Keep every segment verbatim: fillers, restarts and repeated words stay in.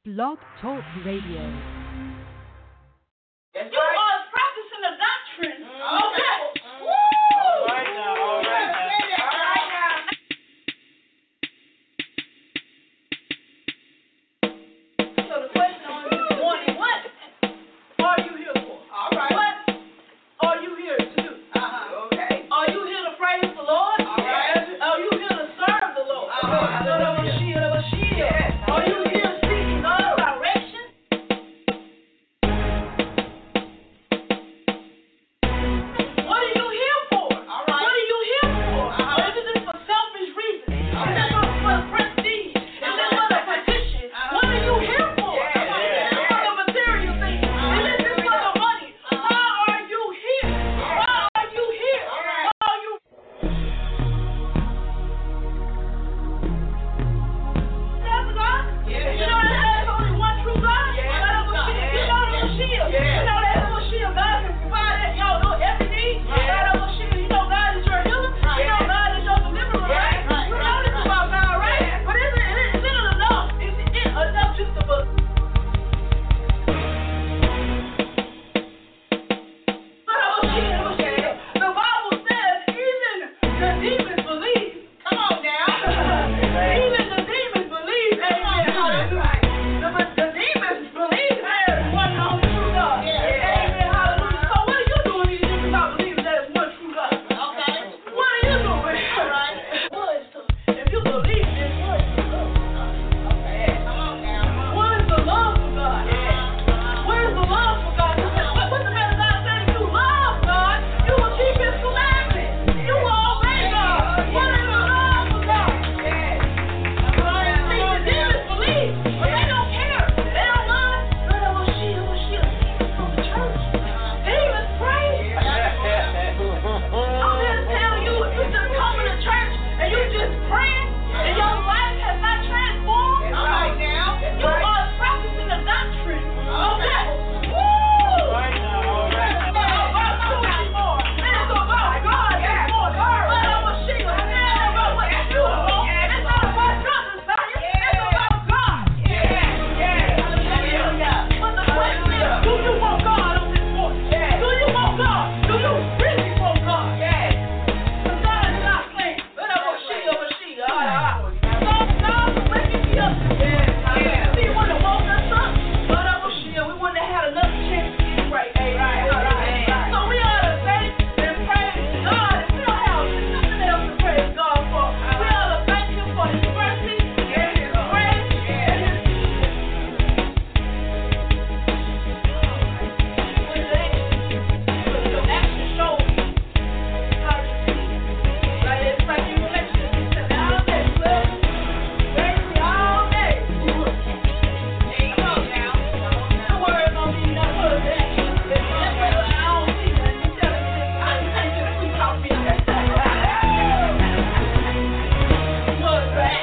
Blog Talk Radio. That's you right. Are practicing the doctrine. Mm-hmm. Okay. Mm-hmm. Woo! All right now. All right now. All right now. So the question on this morning: what are you here for? All right. What are you here to do? Uh-huh. Okay. Are you here to praise the Lord? All right. Are you here to serve the Lord? Uh-huh. Yes. Are you here seeking God's direction? What are you here for? All right. What are you here for? Uh-huh. Or is it just for selfish reasons? Uh-huh. Is it for, for prestige? Uh-huh. Is it for the position? Uh-huh. What are you here for? Yeah. Is it for the material things? Uh-huh. Is it just for the money? Uh-huh. Why are you here? Uh-huh. Why are you here? All right. Why are you Yeah. You know that there's only one true God? Yeah. You know that yeah. You know shield. Yeah. You know that little shield. God can provide that, y'all know every need. Yeah. God that little shield. You know God is your healer. Right. You know God is your deliverer, yeah. right? right? You know this about God, right? Yeah. But is it, is it enough? Is it enough just to believe? The Bible says even the demons believe. Come on now. Even the demons believe. Amen. Hallelujah. The, the demons believe there is one and only true God. Amen. Hallelujah. So what are you doing these demons not believing there is one true God? Okay. What are you doing? All right. If you believe this, what is the love for God? Okay. Come on now. What is the love for God? What is the love for God? What, what the man of God said? If you love God, you will keep His commandments. You will obey God. What is the love for God? Yeah. See, the demons believe, but they don't care. They don't mind. But I will shield, I will shield. Demons come to church. Demons pray. I'm here to tell you, if you just coming to church and you just praying and your life has not transformed, right now, you are practicing the doctrine. Okay. Woo! Right now, all right. It's not about you anymore. It's about God anymore. But I will shield. It's not about what you want. It's not about your desire. It's about God. Yeah. Yeah. Hallelujah. But the question is, do you want God on this morning? Yeah. Do you want God? Do you really want God? Yeah. Because God is not playing. But I will shield, I will shield. Ah, ah. So God was waking me up. Yeah. See, He wanted to woke us up. But I will shield. We wouldn't have had another chance to get right. Hey, right, right, right. So we ought to thank and praise God. If we don't have nothing else to praise God for, we ought to thank Him for His mercy and His grace and His Because your action shows how you see. Like it's like you reflection. You said, all day, blood, crazy all day. Come on now. The word don't mean nothing but that. That's why I don't see nothing. You telling me this. I ain't just keep talking to me. What's that?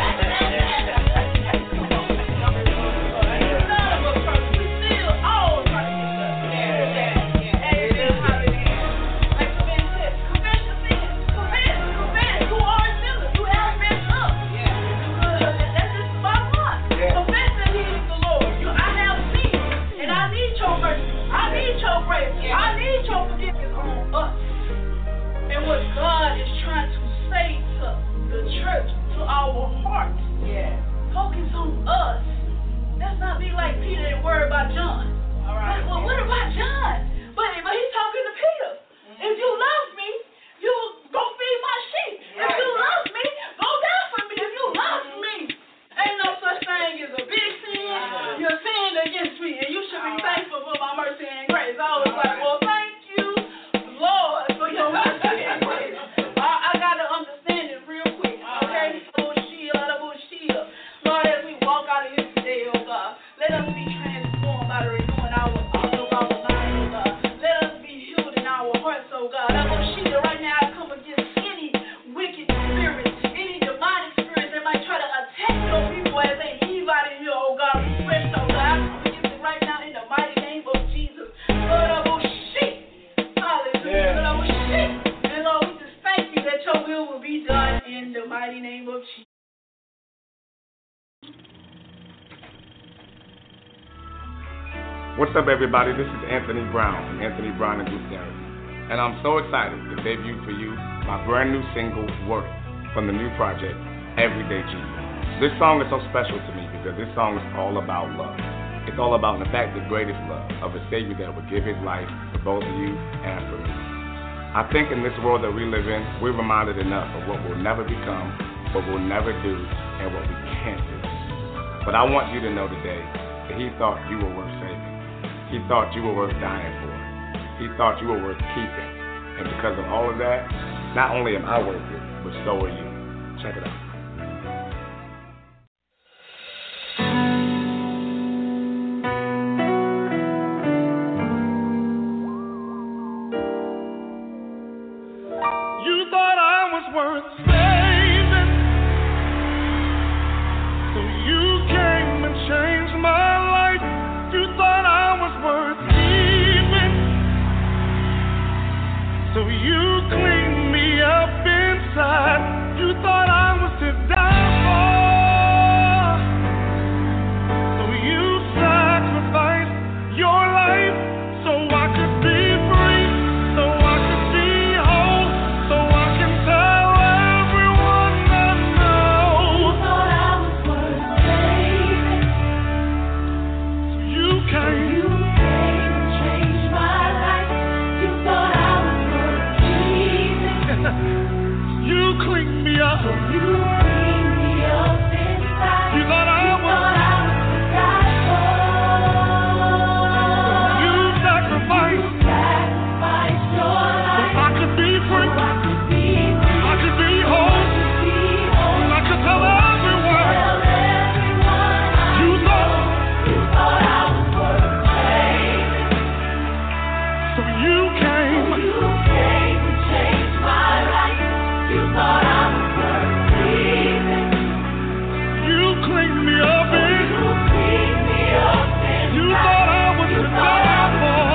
None of us perfect. We still all trying to get stuff. Amen. Hallelujah. Like the man said, confess your sins. Confess. Confess. You are a sinner. You have messed up. That's just the bottom line. Confess that He is the Lord. You, I have sinned, and I need your mercy. I need your grace. I need your forgiveness on us. And what God is trying to say to the church, to our hearts, focus on us. Let's not be like Peter and worry about John. All right. Well, what about John? But, but he's talking to Peter. If you love me, you go feed my sheep. If you love me, go die for me. If you love me, ain't no such thing as a big sin. You're sinned against me, and you should be thankful for my mercy and grace. I was like, well, thank you, Lord, for your mercy and grace. I, I got to understand it real quick, okay? Lord, shield, Lord, shield. Lord, as we walk out of here today, oh God, let us be transformed by the renewing our, our, our mind, oh God. What's up, everybody? This is Anthony Brown from Anthony Brown and Group Therapy, and I'm so excited to debut for you my brand new single, Worth, from the new project, Everyday Jesus. This song is so special to me because this song is all about love. It's all about, in fact, the greatest love of a Savior that would give his life for both of you and for me. I think in this world that we live in, we're reminded enough of what we'll never become, what we'll never do, and what we can't do. But I want you to know today that he thought you were worth saving. He thought you were worth dying for. He thought you were worth keeping. And because of all of that, not only am I worth it, but so are you. Check it out. You thought I was worth saving, so you came and changed my life. You thought I was worth keeping, so you cleaned me up inside. You thought I was to die for, so you sacrificed your life so I could be free, so I could be whole, so I can tell everyone I know. You thought I was worth saving, so you came. You came and changed my life. You thought I was worth keeping. You cleaned me up. So you cleaned me up inside. You thought I was. You thought I was to die for. You sacrificed. You sacrificed your life. So I could be free. So I could be free. I could be whole. I could be whole. And I could tell everyone. Tell everyone you thought. You thought I was worth saving. So you came. So you came and changed my life. You thought I was worth keeping. You cleaned me up in. You cleaned me up in. You thought I was to die for.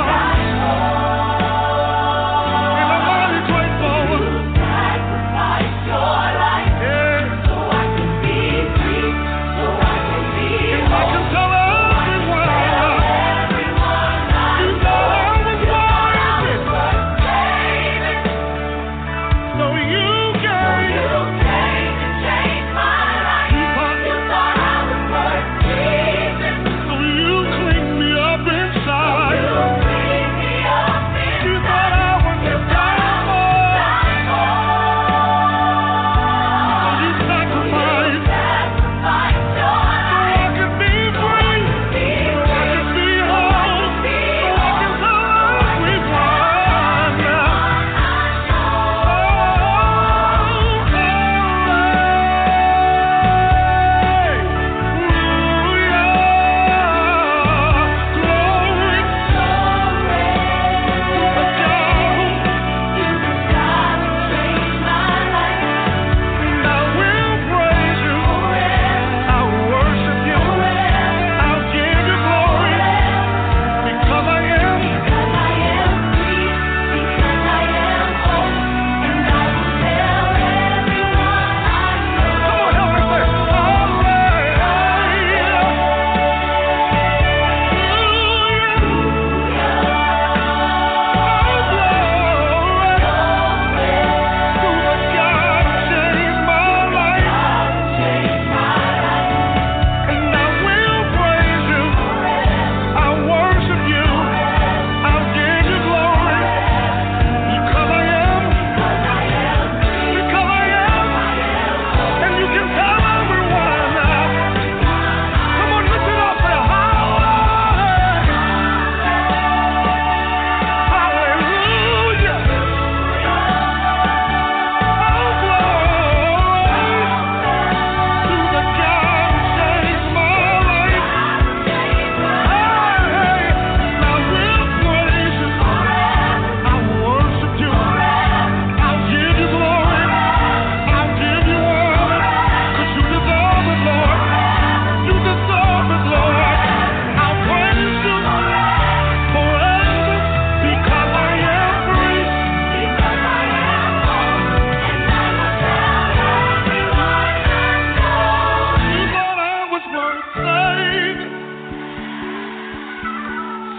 And I'm mighty grateful. You sacrificed your life. Yeah. So I could be free. So I could be and I can tell everyone. Everyone you thought I was worth it. So you came. You came and changed my life. You thought, you thought I was worth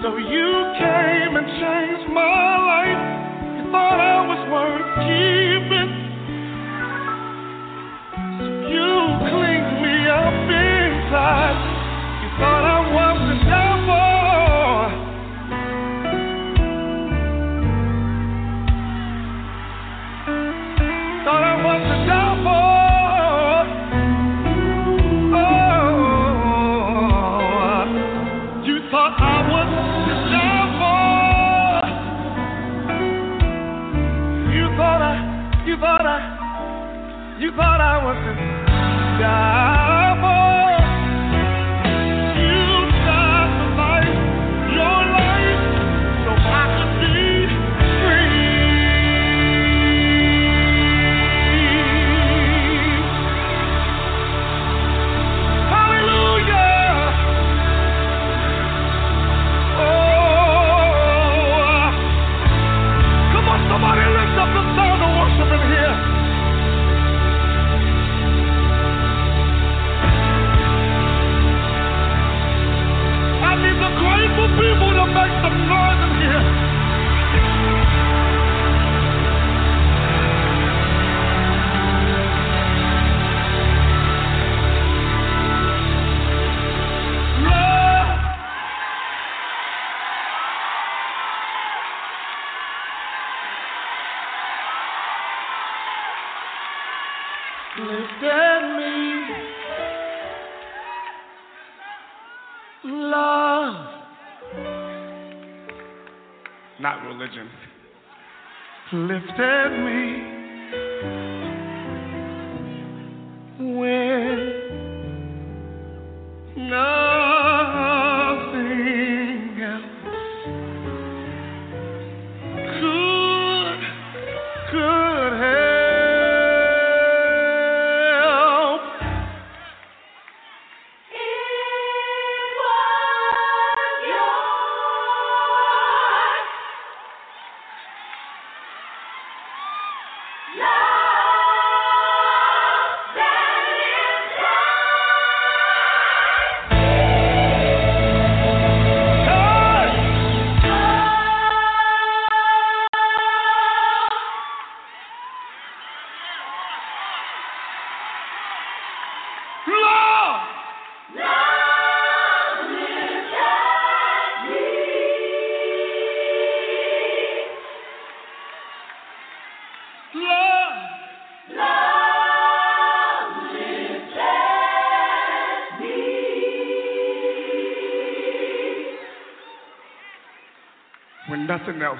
So you came and changed my life. You thought I was worth keeping. So you cleaned me up inside. You thought I was the devil. Thought I was the devil. Oh, you thought I was the devil. You thought I, you thought I, you thought I was the devil. You sacrificed your life so I could be free. Hallelujah. Oh, come on, somebody lift up the sound of worship in here. I need the grateful people to make some noise in here. Love lifted me. Love, not religion, lifted me when nothing else could, could help. When nothing else.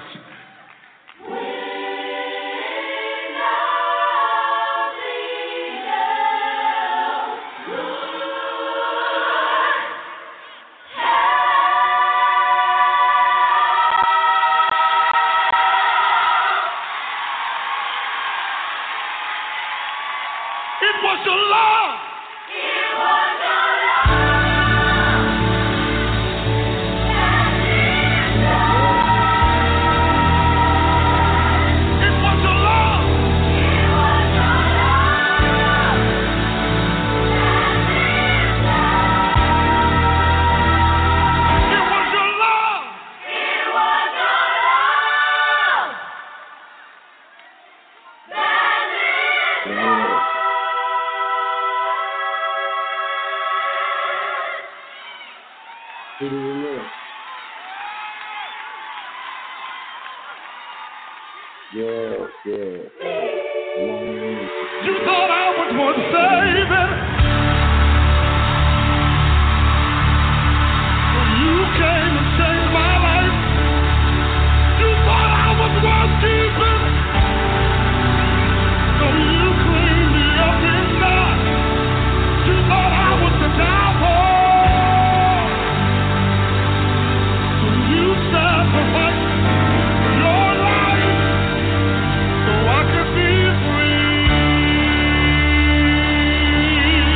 It was your love. It was your love. It was your love. It was your love. It was your love. It was your love. That is love. Yeah, yeah. You thought I was worth saving. You came and changed my life. You thought I was worth keeping. So you cleaned me up inside. You thought I was the devil. So you sacrificed your life so I could be free.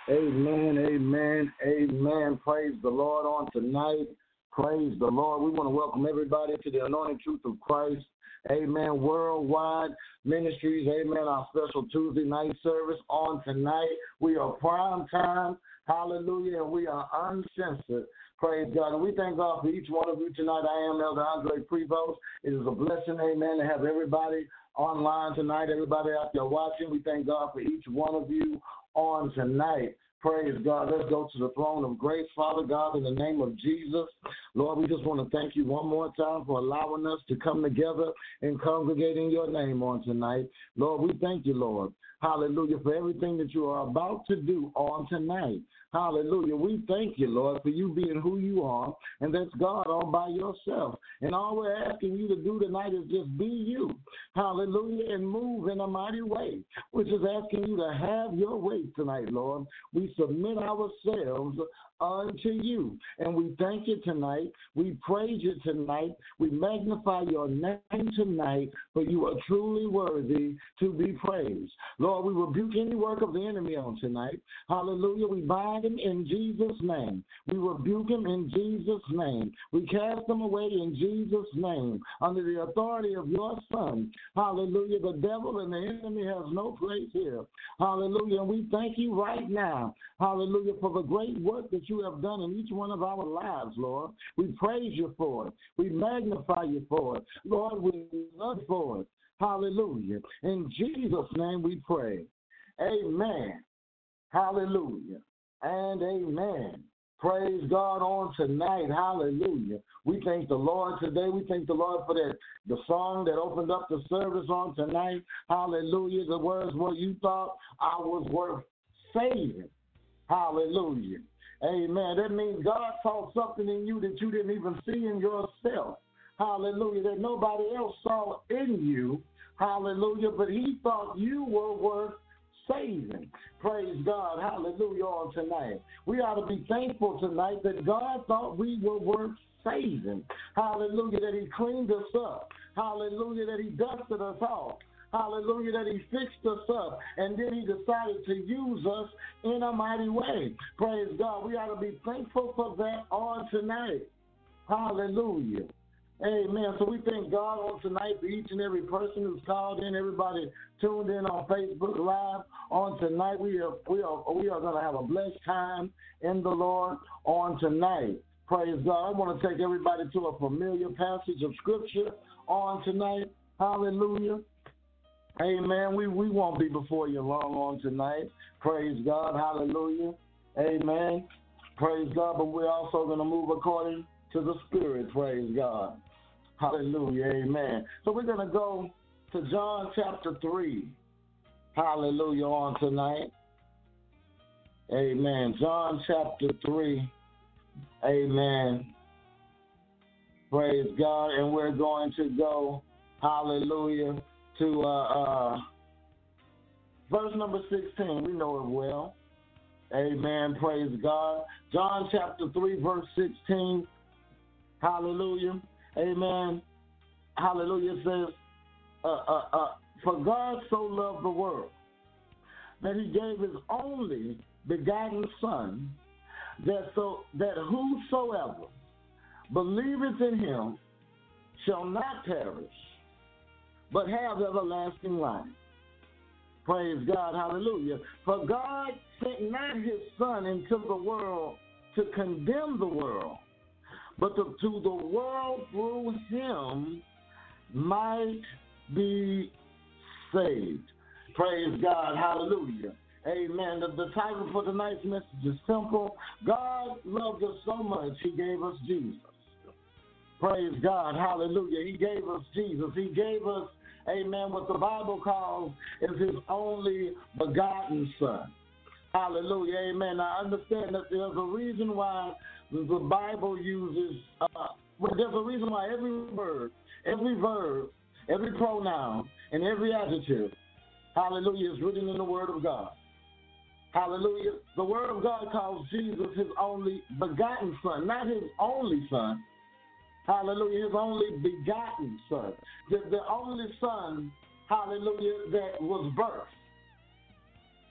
Amen, amen, amen. Praise the Lord on tonight. Praise the Lord. We want to welcome everybody to the Anointed Truth of Christ. Amen. Worldwide Ministries. Amen. Our special Tuesday night service on tonight. We are prime time. Hallelujah. And we are uncensored. Praise God. And we thank God for each one of you tonight. I am Elder Andre Prevost. It is a blessing, amen, to have everybody online tonight, everybody out there watching. We thank God for each one of you on tonight. Praise God. Let's go to the throne of grace. Father God, in the name of Jesus, Lord, we just want to thank you one more time for allowing us to come together and congregate in your name on tonight. Lord, we thank you, Lord. Hallelujah, for everything that you are about to do on tonight. Hallelujah. We thank you, Lord, for you being who you are, and that's God all by yourself. And all we're asking you to do tonight is just be you. Hallelujah, and move in a mighty way. We're just asking you to have your way tonight, Lord. We submit ourselves unto you, and we thank you tonight. We praise you tonight. We magnify your name tonight, for you are truly worthy to be praised. Lord, we rebuke any work of the enemy on tonight. Hallelujah. We bind him in Jesus' name. We rebuke him in Jesus' name. We cast them away in Jesus' name under the authority of your Son. Hallelujah. The devil and the enemy has no place here. Hallelujah. And we thank you right now. Hallelujah, for the great work that you have done in each one of our lives, Lord. We praise you for it. We magnify you for it. Lord, we love you for it. Hallelujah. In Jesus' name we pray. Amen. Hallelujah. And amen. Praise God on tonight. Hallelujah. We thank the Lord today. We thank the Lord for that the song that opened up the service on tonight. Hallelujah. The words were, you thought I was worth saving. Hallelujah. Amen. That means God saw something in you that you didn't even see in yourself. Hallelujah. That nobody else saw in you. Hallelujah. But he thought you were worth saving. Praise God. Hallelujah on tonight. We ought to be thankful tonight that God thought we were worth saving. Hallelujah. That he cleaned us up. Hallelujah. That he dusted us off. Hallelujah, that he fixed us up, and then he decided to use us in a mighty way. Praise God. We ought to be thankful for that on tonight. Hallelujah. Amen. So we thank God on tonight for each and every person who's called in, everybody tuned in on Facebook Live on tonight. We are we are we are going to have a blessed time in the Lord on tonight. Praise God. I want to take everybody to a familiar passage of Scripture on tonight. Hallelujah. Amen. We, we won't be before you long on tonight. Praise God. Hallelujah. Amen. Praise God. But we're also going to move according to the Spirit. Praise God. Hallelujah. Amen. So we're going to go to John chapter three. Hallelujah on tonight. Amen. John chapter three. Amen. Praise God. And we're going to go, hallelujah, to uh, uh, verse number sixteen. We know it well. Amen. Praise God. John chapter three, verse sixteen. Hallelujah. Amen. Hallelujah. It says, uh, uh, uh, for God so loved the world that he gave his only begotten Son, that so that whosoever believeth in him shall not perish, but have everlasting life. Praise God. Hallelujah. For God sent not his Son into the world to condemn the world, but to, to the world through him might be saved. Praise God. Hallelujah. Amen. The, the title for tonight's message is simple. God loved us so much, he gave us Jesus. Praise God. Hallelujah. He gave us Jesus. He gave us, amen, what the Bible calls is his only begotten Son. Hallelujah. Amen. I understand that there's a reason why the Bible uses, uh, well, there's a reason why every word, every verb, every pronoun, and every adjective, hallelujah, is written in the Word of God. Hallelujah. The Word of God calls Jesus his only begotten Son, not his only Son. Hallelujah, his only begotten Son. The, the only Son, hallelujah, that was birthed.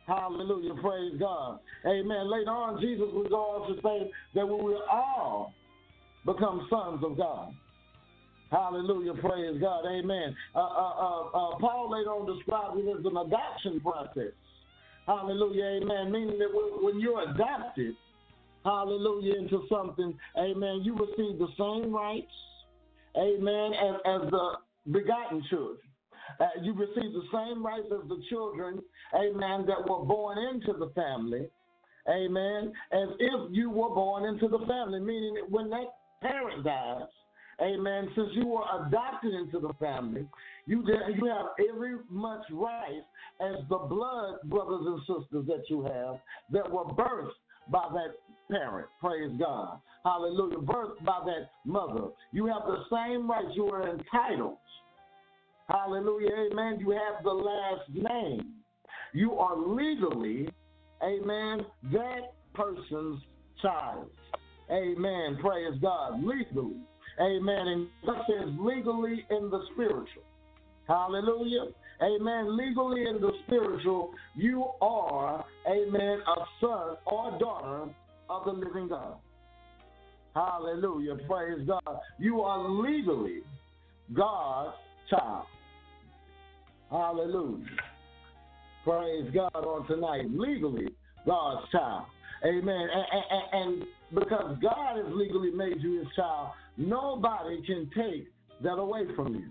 Hallelujah. Praise God. Amen. Later on, Jesus will go on to say that we will all become sons of God. Hallelujah. Praise God. Amen. Uh, uh, uh, uh, Paul later on described it as an adoption process. Hallelujah. Amen. Meaning that when you're adopted, hallelujah, into something, amen, you receive the same rights, amen, as, as the begotten children. Uh, you receive the same rights as the children, amen, that were born into the family, amen, as if you were born into the family, meaning that when that parent dies, amen, since you were adopted into the family, you, you have every much right as the blood brothers and sisters that you have that were birthed by that parent. Praise God. Hallelujah. Birthed by that mother. You have the same rights. You are entitled. Hallelujah. Amen. You have the last name. You are legally, amen, that person's child. Amen. Praise God. Legally. Amen. And that says legally in the spiritual. Hallelujah. Amen. Legally in the spiritual, you are, amen, a son or daughter of the living God. Hallelujah. Praise God. You are legally God's child. Hallelujah. Praise God on tonight. Legally God's child. Amen. And, and, and because God has legally made you his child, nobody can take that away from you.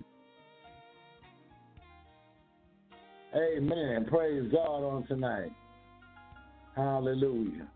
Amen. Praise God on tonight. Hallelujah.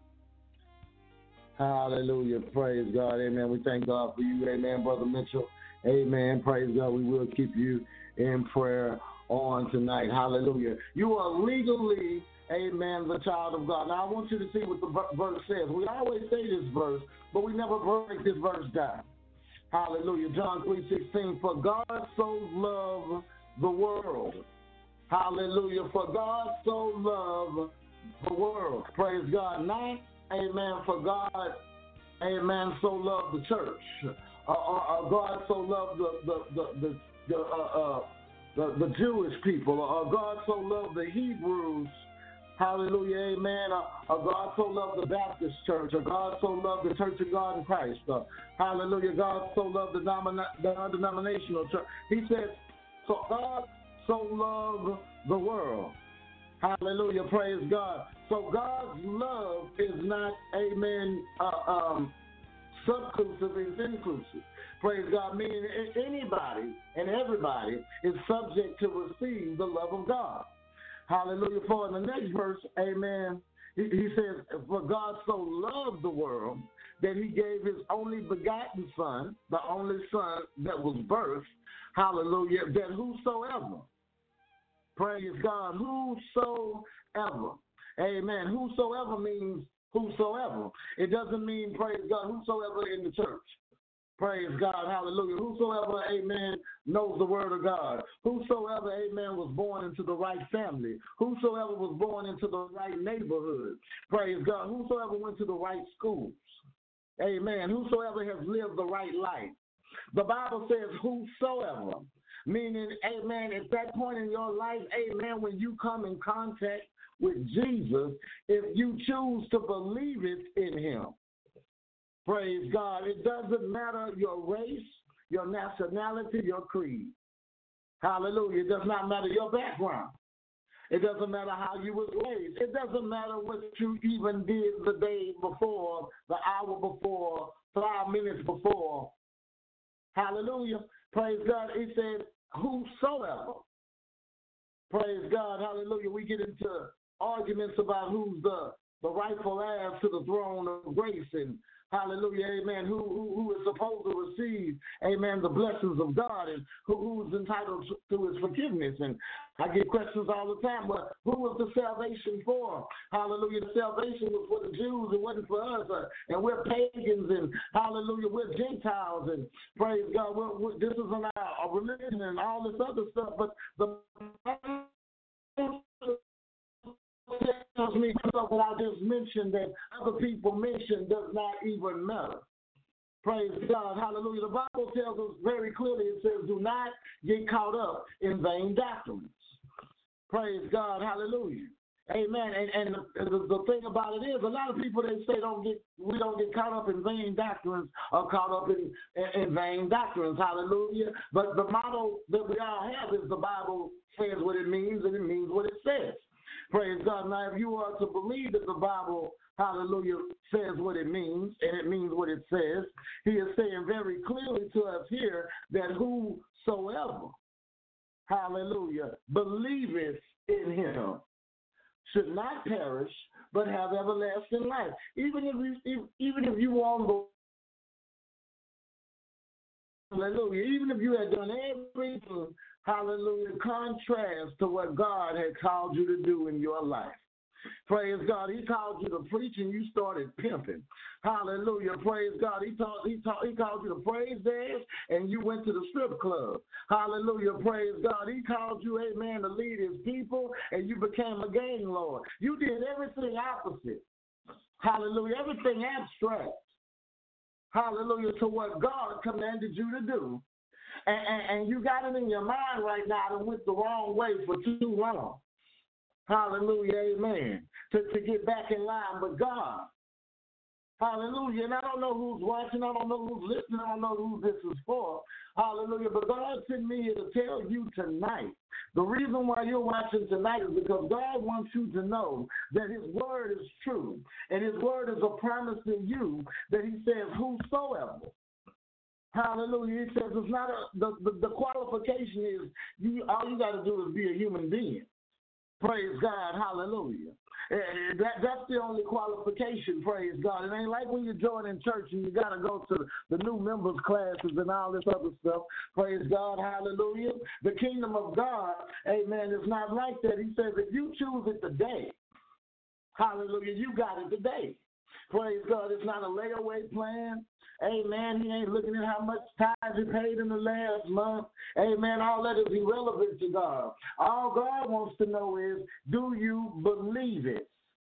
Hallelujah. Praise God. Amen. We thank God for you. Amen, Brother Mitchell. Amen. Praise God. We will keep you in prayer on tonight. Hallelujah. You are legally, amen, the child of God. Now, I want you to see what the verse says. We always say this verse, but we never break this verse down. Hallelujah. John three sixteen. For God so loved the world. Hallelujah. For God so loved the world. Praise God. Not, amen, for God, amen, so loved the church. Or, or, or God so loved the the the the, the, uh, uh, the the Jewish people. Or God so loved the Hebrews. Hallelujah. Amen. Or, or God so loved the Baptist church. Or God so loved the Church of God in Christ. Or, hallelujah. God so loved the, nomina- the denominational church. He says, so God so loved the world. Hallelujah. Praise God. So God's love is not, amen, uh, um, subclusive, it's inclusive. Praise God. Meaning anybody and everybody is subject to receive the love of God. Hallelujah. For in the next verse, amen, he, he says, for God so loved the world that he gave his only begotten son, the only son that was birthed, hallelujah, that whosoever, praise God, whosoever, amen, whosoever means whosoever. It doesn't mean, praise God, whosoever in the church. Praise God, hallelujah. Whosoever, amen, knows the word of God. Whosoever, amen, was born into the right family. Whosoever was born into the right neighborhood. Praise God. Whosoever went to the right schools. Amen. Whosoever has lived the right life. The Bible says whosoever, meaning, amen, at that point in your life, amen, when you come in contact with Jesus, if you choose to believe it in him. Praise God. It doesn't matter your race, your nationality, your creed. Hallelujah. It does not matter your background. It doesn't matter how you was raised. It doesn't matter what you even did the day before, the hour before, five minutes before. Hallelujah. Praise God. He said, whosoever. Praise God. Hallelujah. We get into arguments about who's the, the rightful heir to the throne of grace, and hallelujah, amen, who, who who is supposed to receive, amen, the blessings of God, and who, who's entitled to his forgiveness. And I get questions all the time, but who was the salvation for? Hallelujah, the salvation was for the Jews, it wasn't for us, uh, and we're pagans, and hallelujah, we're Gentiles, and praise God, we're, we're, this isn't our, our religion and all this other stuff, but the tells me what I just mentioned that other people mentioned does not even matter. Praise God. Hallelujah. The Bible tells us very clearly, it says, do not get caught up in vain doctrines. Praise God. Hallelujah. Amen. And, and the, the, the thing about it is, a lot of people, they say don't get we don't get caught up in vain doctrines or caught up in, in, in vain doctrines. Hallelujah. But the motto that we all have is the Bible says what it means and it means what it says. Praise God. Now, if you are to believe that the Bible, hallelujah, says what it means and it means what it says, he is saying very clearly to us here that whosoever, hallelujah, believeth in him should not perish, but have everlasting life. Even if you, if, even if you on the hallelujah, even if you had done everything, hallelujah, contrast to what God had called you to do in your life. Praise God. He called you to preach and you started pimping. Hallelujah. Praise God. He taught, he taught, he called you to praise dance and you went to the strip club. Hallelujah. Praise God. He called you, amen, to lead his people and you became a gang lord. You did everything opposite. Hallelujah. Everything abstract. Hallelujah. To what God commanded you to do. And, and, and you got it in your mind right now and went the wrong way for too long. Hallelujah, amen. To, to get back in line with God. Hallelujah. And I don't know who's watching. I don't know who's listening. I don't know who this is for. Hallelujah. But God sent me here to tell you tonight. The reason why you're watching tonight is because God wants you to know that his word is true. And his word is a promise to you that he says, whosoever. Hallelujah. He says it's not a, the, the, the qualification is you, all you got to do is be a human being. Praise God. Hallelujah. That, that's the only qualification, praise God. It ain't like when you join in church and you got to go to the new members classes and all this other stuff. Praise God. Hallelujah. The kingdom of God, amen, is not like that. He says if you choose it today, hallelujah, you got it today. Praise God. It's not a layaway plan. Amen. He ain't looking at how much tithes you paid in the last month. Amen. All that is irrelevant to God. All God wants to know is, do you believe it?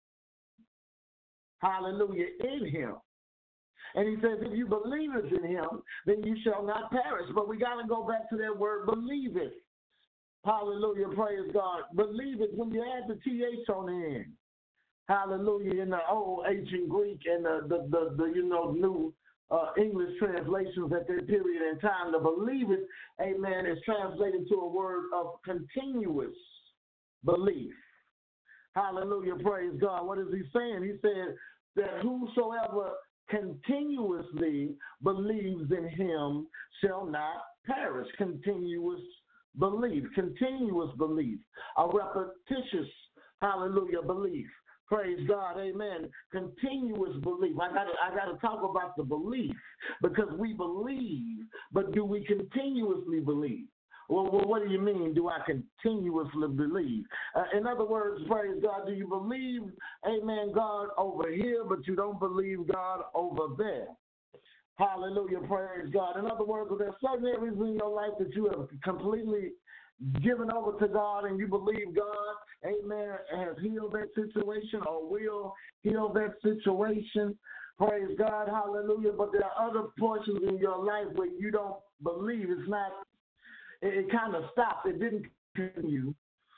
Hallelujah. In him. And he says, if you believe it in him, then you shall not perish. But we got to go back to that word, believe it. Hallelujah. Praise God. Believe it when you add the T H on the end. Hallelujah. In the old ancient Greek and the, the, the, the you know, new Uh, English translations at that period in time, to believe it, amen, is translated to a word of continuous belief. Hallelujah, praise God. What is he saying? He said that whosoever continuously believes in him shall not perish. Continuous belief, continuous belief, a repetitious, hallelujah, belief. Praise God, amen. Continuous belief. I got I got to talk about the belief because we believe, but do we continuously believe? Well, well what do you mean? Do I continuously believe? Uh, in other words, praise God. Do you believe, amen, God over here, but you don't believe God over there? Hallelujah, praise God. In other words, are there certain areas in your life that you have completely given over to God and you believe God, amen, has healed that situation or will heal that situation? Praise God, hallelujah. But there are other portions in your life where you don't believe. It's not, it, it kind of stopped. It didn't continue,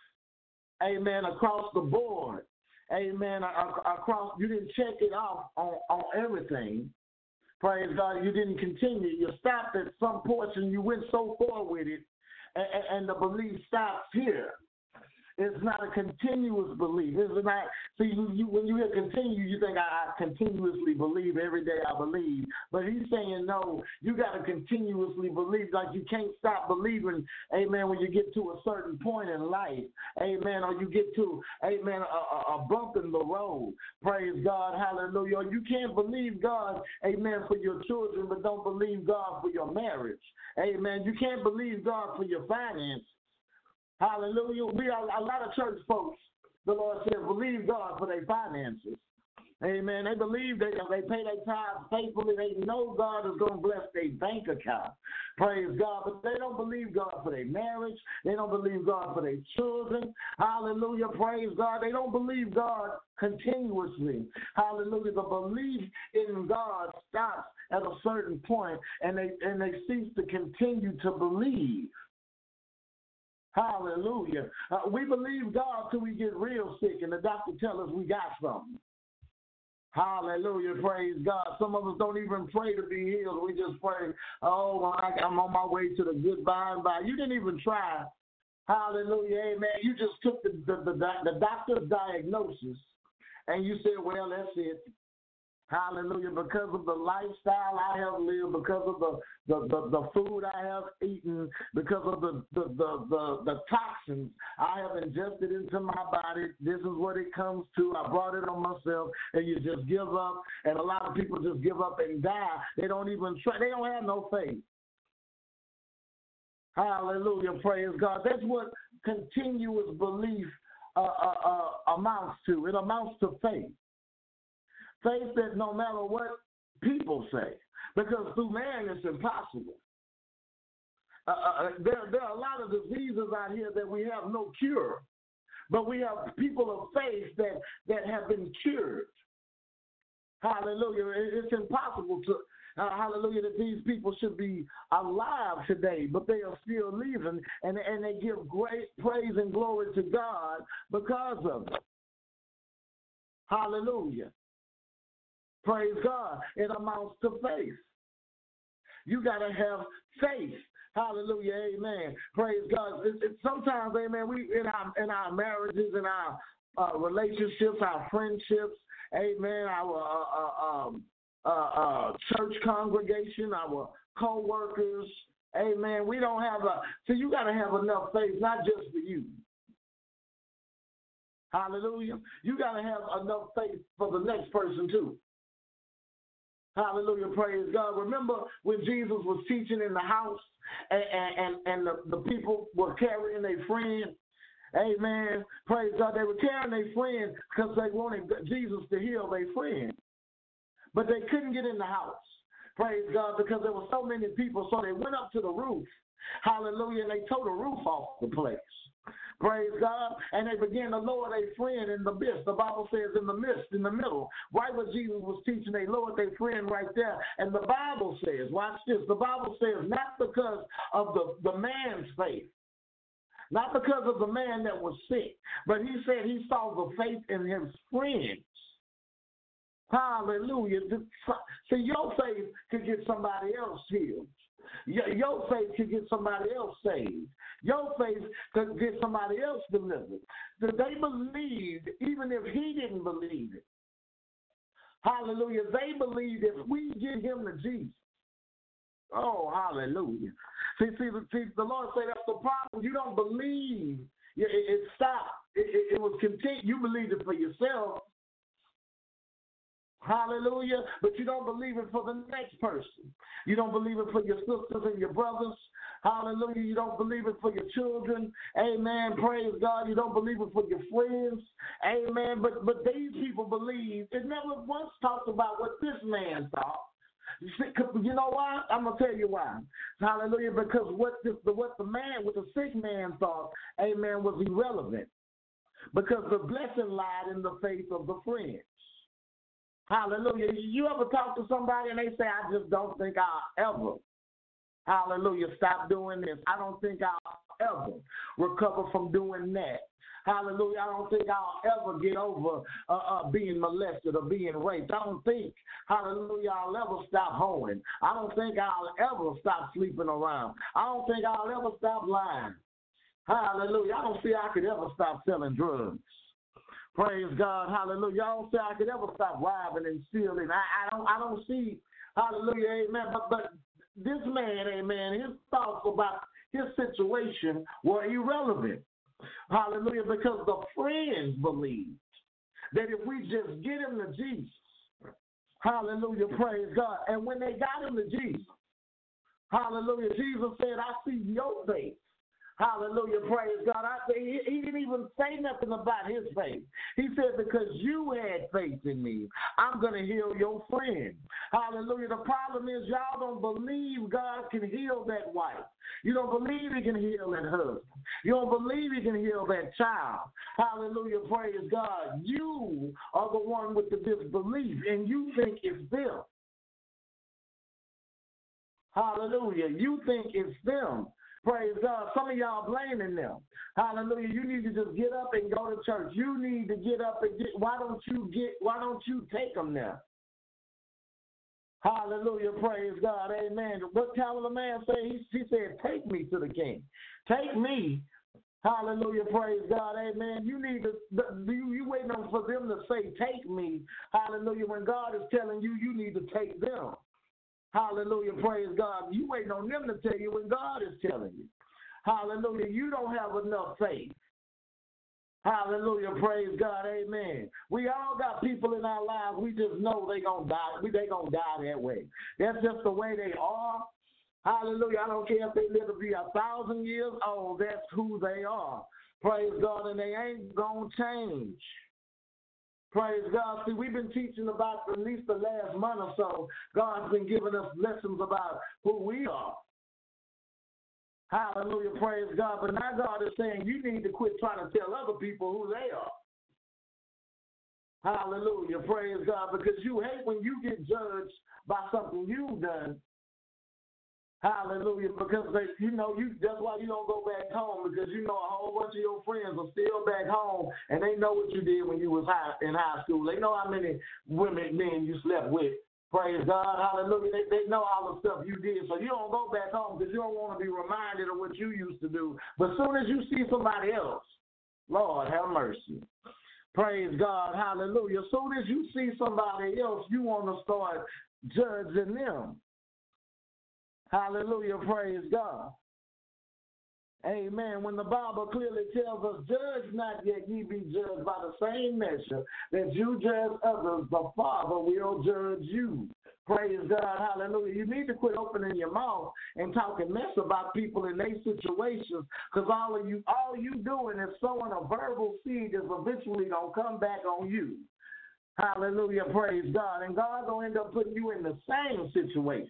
amen, across the board. Amen, across, you didn't check it off on, on everything. Praise God, you didn't continue. You stopped at some portion. You went so far with it, and, and the belief stops here. It's not a continuous belief. It's not. See, you, you, when you hear continue, you think I, I continuously believe every day. I believe, but he's saying no. You got to continuously believe. Like you can't stop believing. Amen. When you get to a certain point in life, amen, or you get to, amen, a, a bump in the road. Praise God, hallelujah. Or you can't believe God, amen, for your children, but don't believe God for your marriage. Amen. You can't believe God for your finances. Hallelujah. We are a lot of church folks, the Lord says, believe God for their finances. Amen. They believe they, they pay their tithes faithfully. They know God is going to bless their bank account. Praise God. But they don't believe God for their marriage. They don't believe God for their children. Hallelujah. Praise God. They don't believe God continuously. Hallelujah. The belief in God stops at a certain point, and they and they cease to continue to believe. Hallelujah. Uh, we believe God till we get real sick and the doctor tell us we got something. Hallelujah. Praise God. Some of us don't even pray to be healed. We just pray, oh, well, I'm on my way to the good by and by. You didn't even try. Hallelujah. Amen. You just took the, the, the, the doctor's diagnosis and you said, well, that's it. Hallelujah. Because of the lifestyle I have lived, because of the, the, the, the food I have eaten, because of the, the, the, the, the toxins I have ingested into my body, this is what it comes to. I brought it on myself, and you just give up. And a lot of people just give up and die. They don't even try. They don't have no faith. Hallelujah. Praise God. That's what continuous belief uh, uh, uh, amounts to. It amounts to faith. Faith that no matter what people say, because through man it's impossible. Uh, uh, there, there are a lot of diseases out here that we have no cure, but we have people of faith that, that have been cured. Hallelujah. It's impossible to, uh, hallelujah, that these people should be alive today, but they are still living, and, and they give great praise and glory to God because of it. Hallelujah. Praise God. It amounts to faith. You got to have faith. Hallelujah. Amen. Praise God. It, it, sometimes, amen, we in our in our marriages, in our uh, relationships, our friendships, amen, our uh, uh, um, uh, uh, church congregation, our co-workers, amen, we don't have a, so you got to have enough faith, not just for you. Hallelujah. You got to have enough faith for the next person too. Hallelujah, praise God. Remember when Jesus was teaching in the house and, and, and the, the people were carrying their friend? Amen. Praise God. They were carrying their friend because they wanted Jesus to heal their friend. But they couldn't get in the house. Praise God, because there were so many people. So they went up to the roof. Hallelujah. And they tore the roof off the place. Praise God. And they began to lower their friend in the midst. The Bible says in the midst, in the middle. Right where Jesus was teaching, they lowered their friend right there. And the Bible says, watch this, the Bible says not because of the, the man's faith, not because of the man that was sick, but he said he saw the faith in his friends. Hallelujah. See, your faith could get somebody else healed. Your faith could get somebody else saved. Your faith could get somebody else delivered. They believed, even if he didn't believe it. Hallelujah. They believed if we get him to Jesus. Oh, hallelujah. See, see, see the Lord said that's the problem. You don't believe. It, it, it stopped. It, it, it was continued. You believed it for yourself. Hallelujah. But you don't believe it for the next person. You don't believe it for your sisters and your brothers. Hallelujah. You don't believe it for your children. Amen. Praise God. You don't believe it for your friends. Amen. But but these people believe. It never once talked about what this man thought. You, see, you know why? I'm going to tell you why. Hallelujah. Because what this, the what the man, what the sick man thought, amen, was irrelevant. Because the blessing lied in the faith of the friends. Hallelujah. You ever talk to somebody and they say, I just don't think I'll ever, hallelujah, stop doing this. I don't think I'll ever recover from doing that. Hallelujah. I don't think I'll ever get over uh, uh, being molested or being raped. I don't think, hallelujah, I'll ever stop hoeing. I don't think I'll ever stop sleeping around. I don't think I'll ever stop lying. Hallelujah. I don't see I could ever stop selling drugs. Praise God, hallelujah. I don't say I could ever stop robbing and stealing. I, I don't I don't see, hallelujah, amen. But but this man, amen, his thoughts about his situation were irrelevant. Hallelujah, because the friends believed that if we just get him to Jesus, hallelujah, praise God. And when they got him to Jesus, hallelujah, Jesus said, I see your faith. Hallelujah, praise God. I say he, he didn't even say nothing about his faith. He said, because you had faith in me, I'm going to heal your friend. Hallelujah. The problem is y'all don't believe God can heal that wife. You don't believe he can heal that husband. You don't believe he can heal that child. Hallelujah, praise God. You are the one with the disbelief, and you think it's them. Hallelujah. You think it's them. Praise God. Some of y'all blaming them. Hallelujah. You need to just get up and go to church. You need to get up and get, why don't you get, why don't you take them there? Hallelujah. Praise God. Amen. What kind of a man say? He, he said, take me to the king. Take me. Hallelujah. Praise God. Amen. You need to, you, you waiting on for them to say, take me. Hallelujah. When God is telling you, you need to take them. Hallelujah. Praise God. You waiting on them to tell you when God is telling you. Hallelujah. You don't have enough faith. Hallelujah. Praise God. Amen. We all got people in our lives. We just know they gonna die. They gonna die that way. That's just the way they are. Hallelujah. I don't care if they live to be a thousand years old. That's who they are. Praise God. And they ain't gonna change. Praise God. See, we've been teaching about at least the last month or so. God's been giving us lessons about who we are. Hallelujah. Praise God. But now God is saying you need to quit trying to tell other people who they are. Hallelujah. Praise God. Because you hate when you get judged by something you've done. Hallelujah. Because they, you know, you that's why you don't go back home, because you know a whole bunch of your friends are still back home and they know what you did when you was high, in high school. They know how many women, men you slept with. Praise God. Hallelujah. They, they know all the stuff you did. So you don't go back home because you don't want to be reminded of what you used to do. But as soon as you see somebody else, Lord have mercy. Praise God. Hallelujah. As soon as you see somebody else, you want to start judging them. Hallelujah. Praise God. Amen. When the Bible clearly tells us, judge not, yet ye be judged by the same measure that you judge others, the Father will judge you. Praise God. Hallelujah. You need to quit opening your mouth and talking mess about people in their situations, because all of you, all you doing is sowing a verbal seed that's eventually going to come back on you. Hallelujah. Praise God. And God going to end up putting you in the same situation.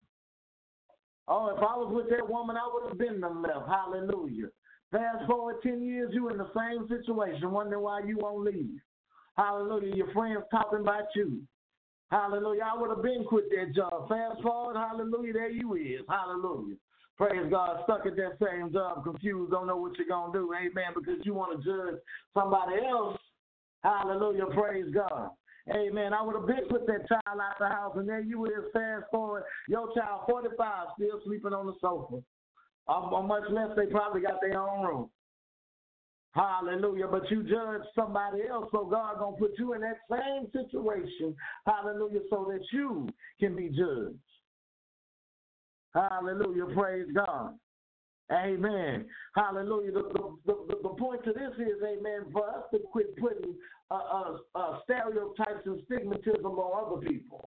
Oh, if I was with that woman, I would have been the left. Hallelujah. Fast forward ten years, you in the same situation, wondering why you won't leave. Hallelujah. Your friends talking about you. Hallelujah. I would have been quit that job. Fast forward, hallelujah, there you is. Hallelujah. Praise God. Stuck at that same job, confused, don't know what you're going to do. Amen. Because you want to judge somebody else. Hallelujah. Praise God. Amen. I would have been put that child out the house, and then you would have fast forward, your child forty-five still sleeping on the sofa. Or much less, they probably got their own room. Hallelujah. But you judge somebody else, so God going to put you in that same situation. Hallelujah. So that you can be judged. Hallelujah. Praise God. Amen. Hallelujah. The, the, the, the point to this is, amen, for us to quit putting uh, uh, uh, stereotypes and stigmatism on other people.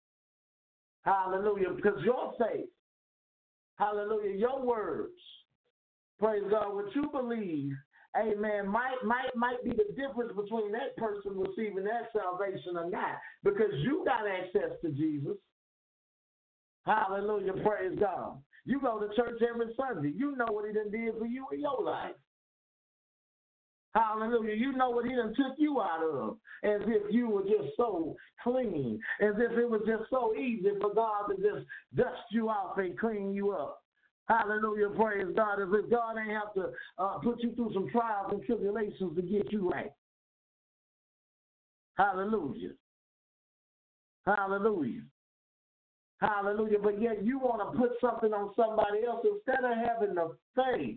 Hallelujah. Because your faith, hallelujah, your words, praise God, what you believe, amen, might might might be the difference between that person receiving that salvation or not, because you got access to Jesus. Hallelujah. Praise God. You go to church every Sunday. You know what he done did for you in your life. Hallelujah. You know what he done took you out of, as if you were just so clean, as if it was just so easy for God to just dust you off and clean you up. Hallelujah. Praise God. As if God ain't have to uh, put you through some trials and tribulations to get you right. Hallelujah. Hallelujah. Hallelujah. But yet you want to put something on somebody else instead of having the faith.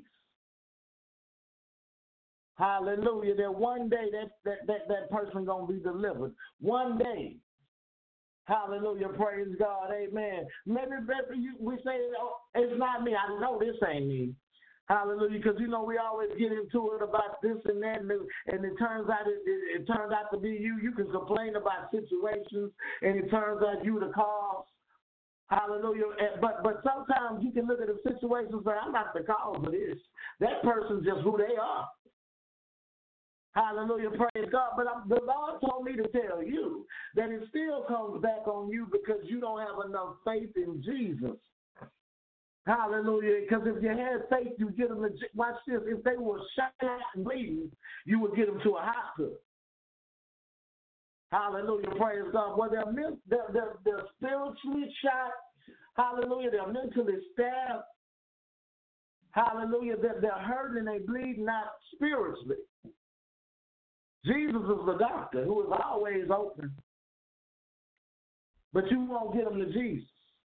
Hallelujah. That one day that that that, that person going to be delivered. One day. Hallelujah. Praise God. Amen. Maybe, maybe you, we say, oh, it's not me. I know this ain't me. Hallelujah. Because, you know, we always get into it about this and that, and it, and it turns out it, it, it turns out to be you. You can complain about situations, and it turns out you the cause. Hallelujah. But but sometimes you can look at the situations and say, I'm not the cause of this. That person's just who they are. Hallelujah. Praise God. But I'm, the Lord told me to tell you that it still comes back on you because you don't have enough faith in Jesus. Hallelujah. Because if you had faith, you get them to, watch this, if they were shot and bleeding, you would get them to a hospital. Hallelujah, praise God. Well, they're, they're, they're, they're spiritually shot. Hallelujah, they're mentally stabbed. Hallelujah. They're, they're hurting and they bleed not spiritually. Jesus is the doctor who is always open. But you won't get them to Jesus.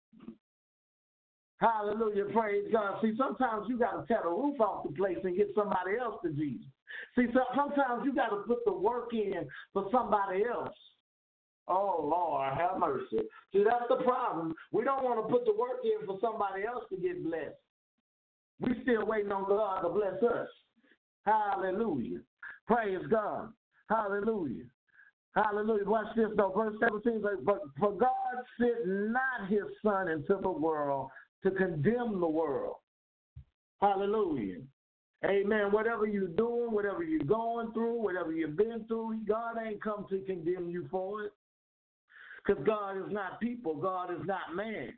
Hallelujah. Praise God. See, sometimes you got to tear the roof off the place and get somebody else to Jesus. See, so sometimes you got to put the work in for somebody else. Oh, Lord, have mercy. See, that's the problem. We don't want to put the work in for somebody else to get blessed. We still waiting on God to bless us. Hallelujah. Praise God. Hallelujah. Hallelujah. Watch this though. Verse seventeen says, but for God sent not his son into the world to condemn the world. Hallelujah. Amen. Whatever you're doing, whatever you're going through, whatever you've been through, God ain't come to condemn you for it. Because God is not people. God is not man.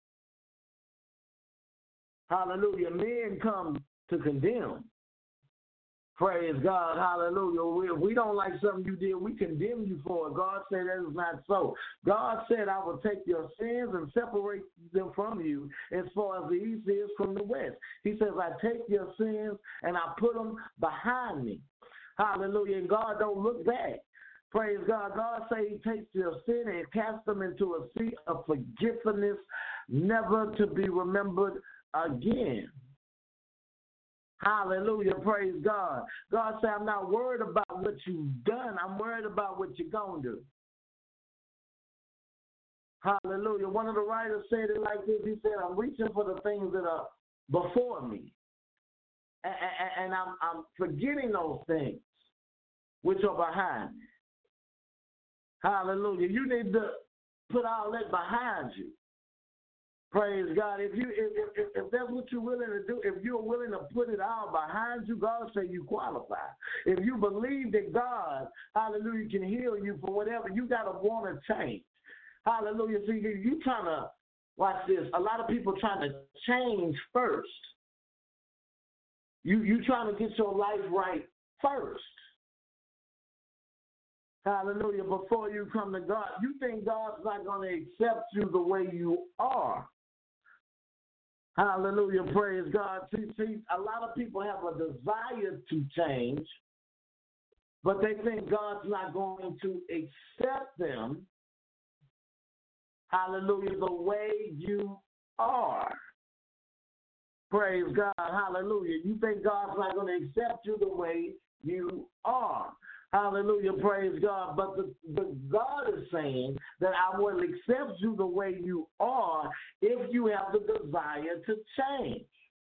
Hallelujah. Men come to condemn. Praise God. Hallelujah. If we don't like something you did, we condemn you for it. God said that is not so. God said, I will take your sins and separate them from you as far as the east is from the west. He says, I take your sins and I put them behind me. Hallelujah. And God don't look back. Praise God. God says he takes your sin and casts them into a sea of forgiveness, never to be remembered again. Hallelujah. Praise God. God said, I'm not worried about what you've done. I'm worried about what you're going to do. Hallelujah. One of the writers said it like this. He said, I'm reaching for the things that are before me. And, and, and I'm, I'm forgetting those things which are behind me. Hallelujah. You need to put all that behind you. Praise God. If you if, if, if that's what you're willing to do, if you're willing to put it all behind you, God say you qualify. If you believe that God, hallelujah, can heal you for whatever, you got to want to change. Hallelujah. See, you, you trying to, watch this, a lot of people trying to change first. You, you trying to get your life right first. Hallelujah. Before you come to God, you think God's not going to accept you the way you are. Hallelujah. Praise God. See, see, a lot of people have a desire to change, but they think God's not going to accept them. Hallelujah. The way you are. Praise God. Hallelujah. You think God's not going to accept you the way you are. Hallelujah, praise God. But the, the God is saying that I will accept you the way you are if you have the desire to change.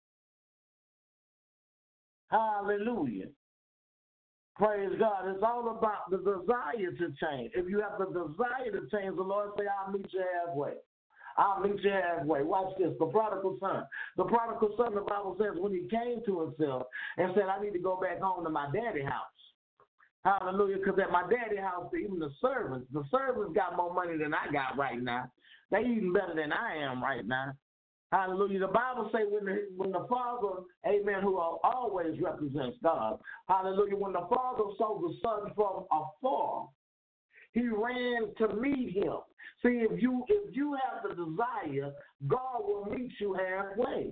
Hallelujah. Praise God. It's all about the desire to change. If you have the desire to change, the Lord say, I'll meet you halfway. I'll meet you halfway. Watch this. The prodigal son. The prodigal son, the Bible says, when he came to himself and said, I need to go back home to my daddy's house. Hallelujah, because at my daddy's house, even the servants, the servants got more money than I got right now. They eating better than I am right now. Hallelujah. The Bible says when the, when the Father, amen, who always represents God, hallelujah, when the Father saw the Son from afar, he ran to meet him. See, if you if you have the desire, God will meet you halfway.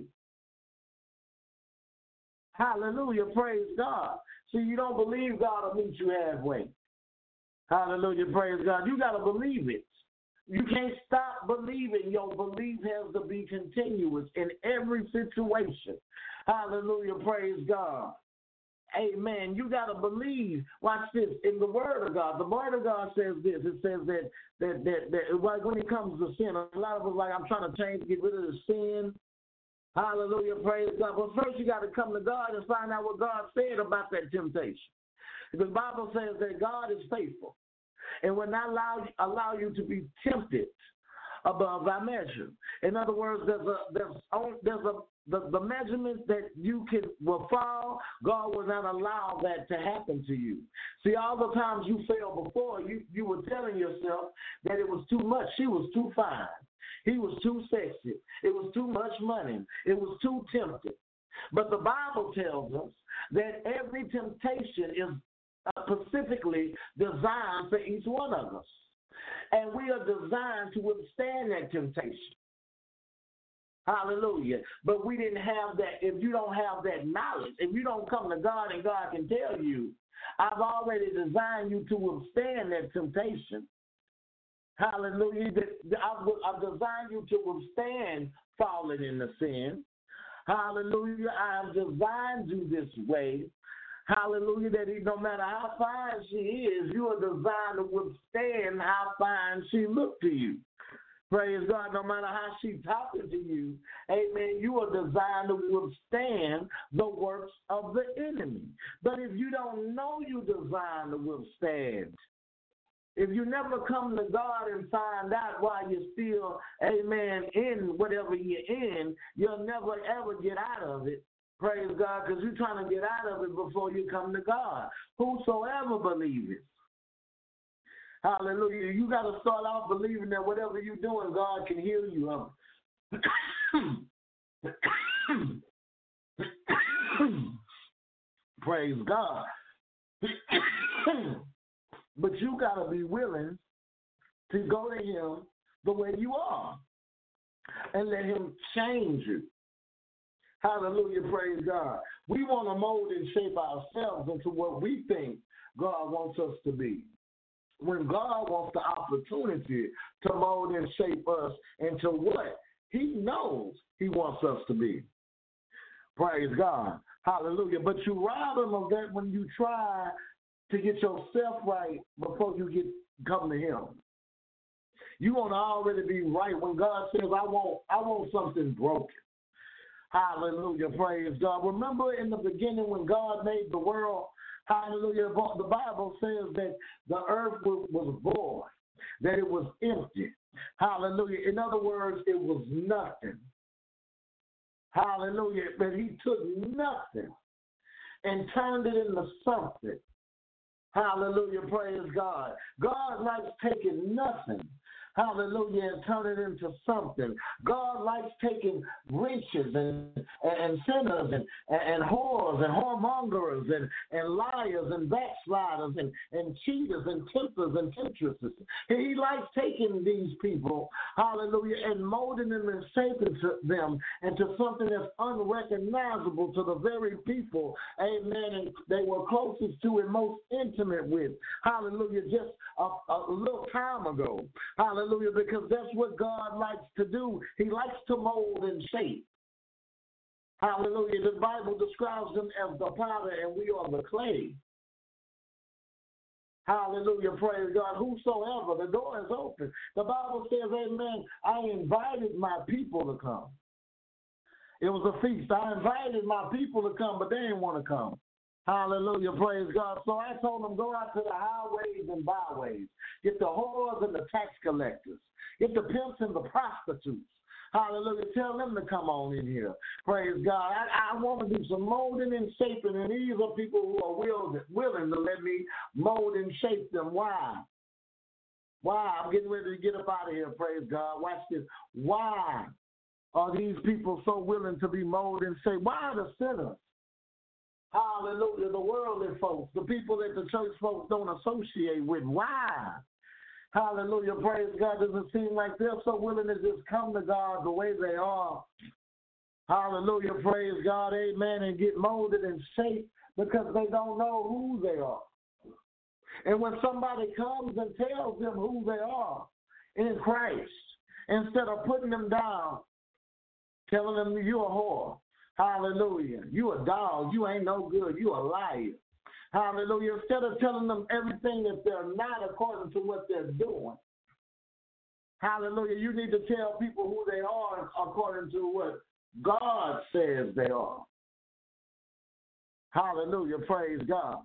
Hallelujah, praise God. See, you don't believe God will meet you halfway. Hallelujah, praise God. You got to believe it. You can't stop believing. Your belief has to be continuous in every situation. Hallelujah, praise God. Amen. You got to believe. Watch this. In the Word of God, the Word of God says this. It says that, that, that, that when it comes to sin, a lot of us like, I'm trying to change, get rid of the sin. Hallelujah, praise God. But first you got to come to God and find out what God said about that temptation. The Bible says that God is faithful and will not allow, allow you to be tempted above thy measure. In other words, there's a there's there's a the, the measurement that you can will fall, God will not allow that to happen to you. See, all the times you fell before, you, you were telling yourself that it was too much. She was too fine. He was too sexy. It was too much money. It was too tempting. But the Bible tells us that every temptation is specifically designed for each one of us. And we are designed to withstand that temptation. Hallelujah. But we didn't have that. If you don't have that knowledge, if you don't come to God and God can tell you, I've already designed you to withstand that temptation. Hallelujah. I've, I've designed you to withstand falling into sin. Hallelujah. I've designed you this way. Hallelujah. That no matter how fine she is, you are designed to withstand how fine she looked to you. Praise God. No matter how she's talking to you, amen, you are designed to withstand the works of the enemy. But if you don't know you're designed to withstand, if you never come to God and find out why you're still, amen, in whatever you're in, you'll never ever get out of it. Praise God, because you're trying to get out of it before you come to God. Whosoever believeth. Hallelujah. You got to start off believing that whatever you're doing, God can heal you of it. Praise God. But you got to be willing to go to him the way you are and let him change you. Hallelujah, praise God. We want to mold and shape ourselves into what we think God wants us to be. When God wants the opportunity to mold and shape us into what he knows he wants us to be. Praise God. Hallelujah. But you rob him of that when you try to get yourself right before you get come to him. You want to already be right when God says, I want, I want something broken. Hallelujah, praise God. Remember in the beginning when God made the world, hallelujah, the Bible says that the earth was, was void, that it was empty. Hallelujah. In other words, it was nothing. Hallelujah. But he took nothing and turned it into something. Hallelujah, praise God. God likes taking nothing, hallelujah, and turn it into something. God likes taking wretches and, and, and sinners and, and, and whores and whoremongers and, and liars and backsliders and, and cheaters and tempters and temptresses. He likes taking these people, hallelujah, and molding them and shaping them into something that's unrecognizable to the very people, amen, and they were closest to and most intimate with, hallelujah, just a, a little time ago, hallelujah, because that's what God likes to do. He likes to mold and shape. Hallelujah. The Bible describes him as the potter and we are the clay. Hallelujah, praise God. Whosoever, the door is open. The Bible says, amen, I invited my people to come. It was a feast. I invited my people to come, but they didn't want to come. Hallelujah, praise God. So I told them, go out to the highways and byways. Get the whores and the tax collectors. Get the pimps and the prostitutes. Hallelujah. Tell them to come on in here. Praise God. I, I want to do some molding and shaping, and these are people who are will, willing to let me mold and shape them. Why? Why? I'm getting ready to get up out of here, praise God. Watch this. Why are these people so willing to be molded and shaped? Why are the sinners? Hallelujah, the worldly folks, the people that the church folks don't associate with. Why? Hallelujah, praise God. Does it seem like they're so willing to just come to God the way they are? Hallelujah, praise God, amen, and get molded and shaped because they don't know who they are. And when somebody comes and tells them who they are in Christ, instead of putting them down, telling them you're a whore, hallelujah, you a dog, you ain't no good, you a liar. Hallelujah. Instead of telling them everything that they're not according to what they're doing. Hallelujah. You need to tell people who they are according to what God says they are. Hallelujah. Praise God.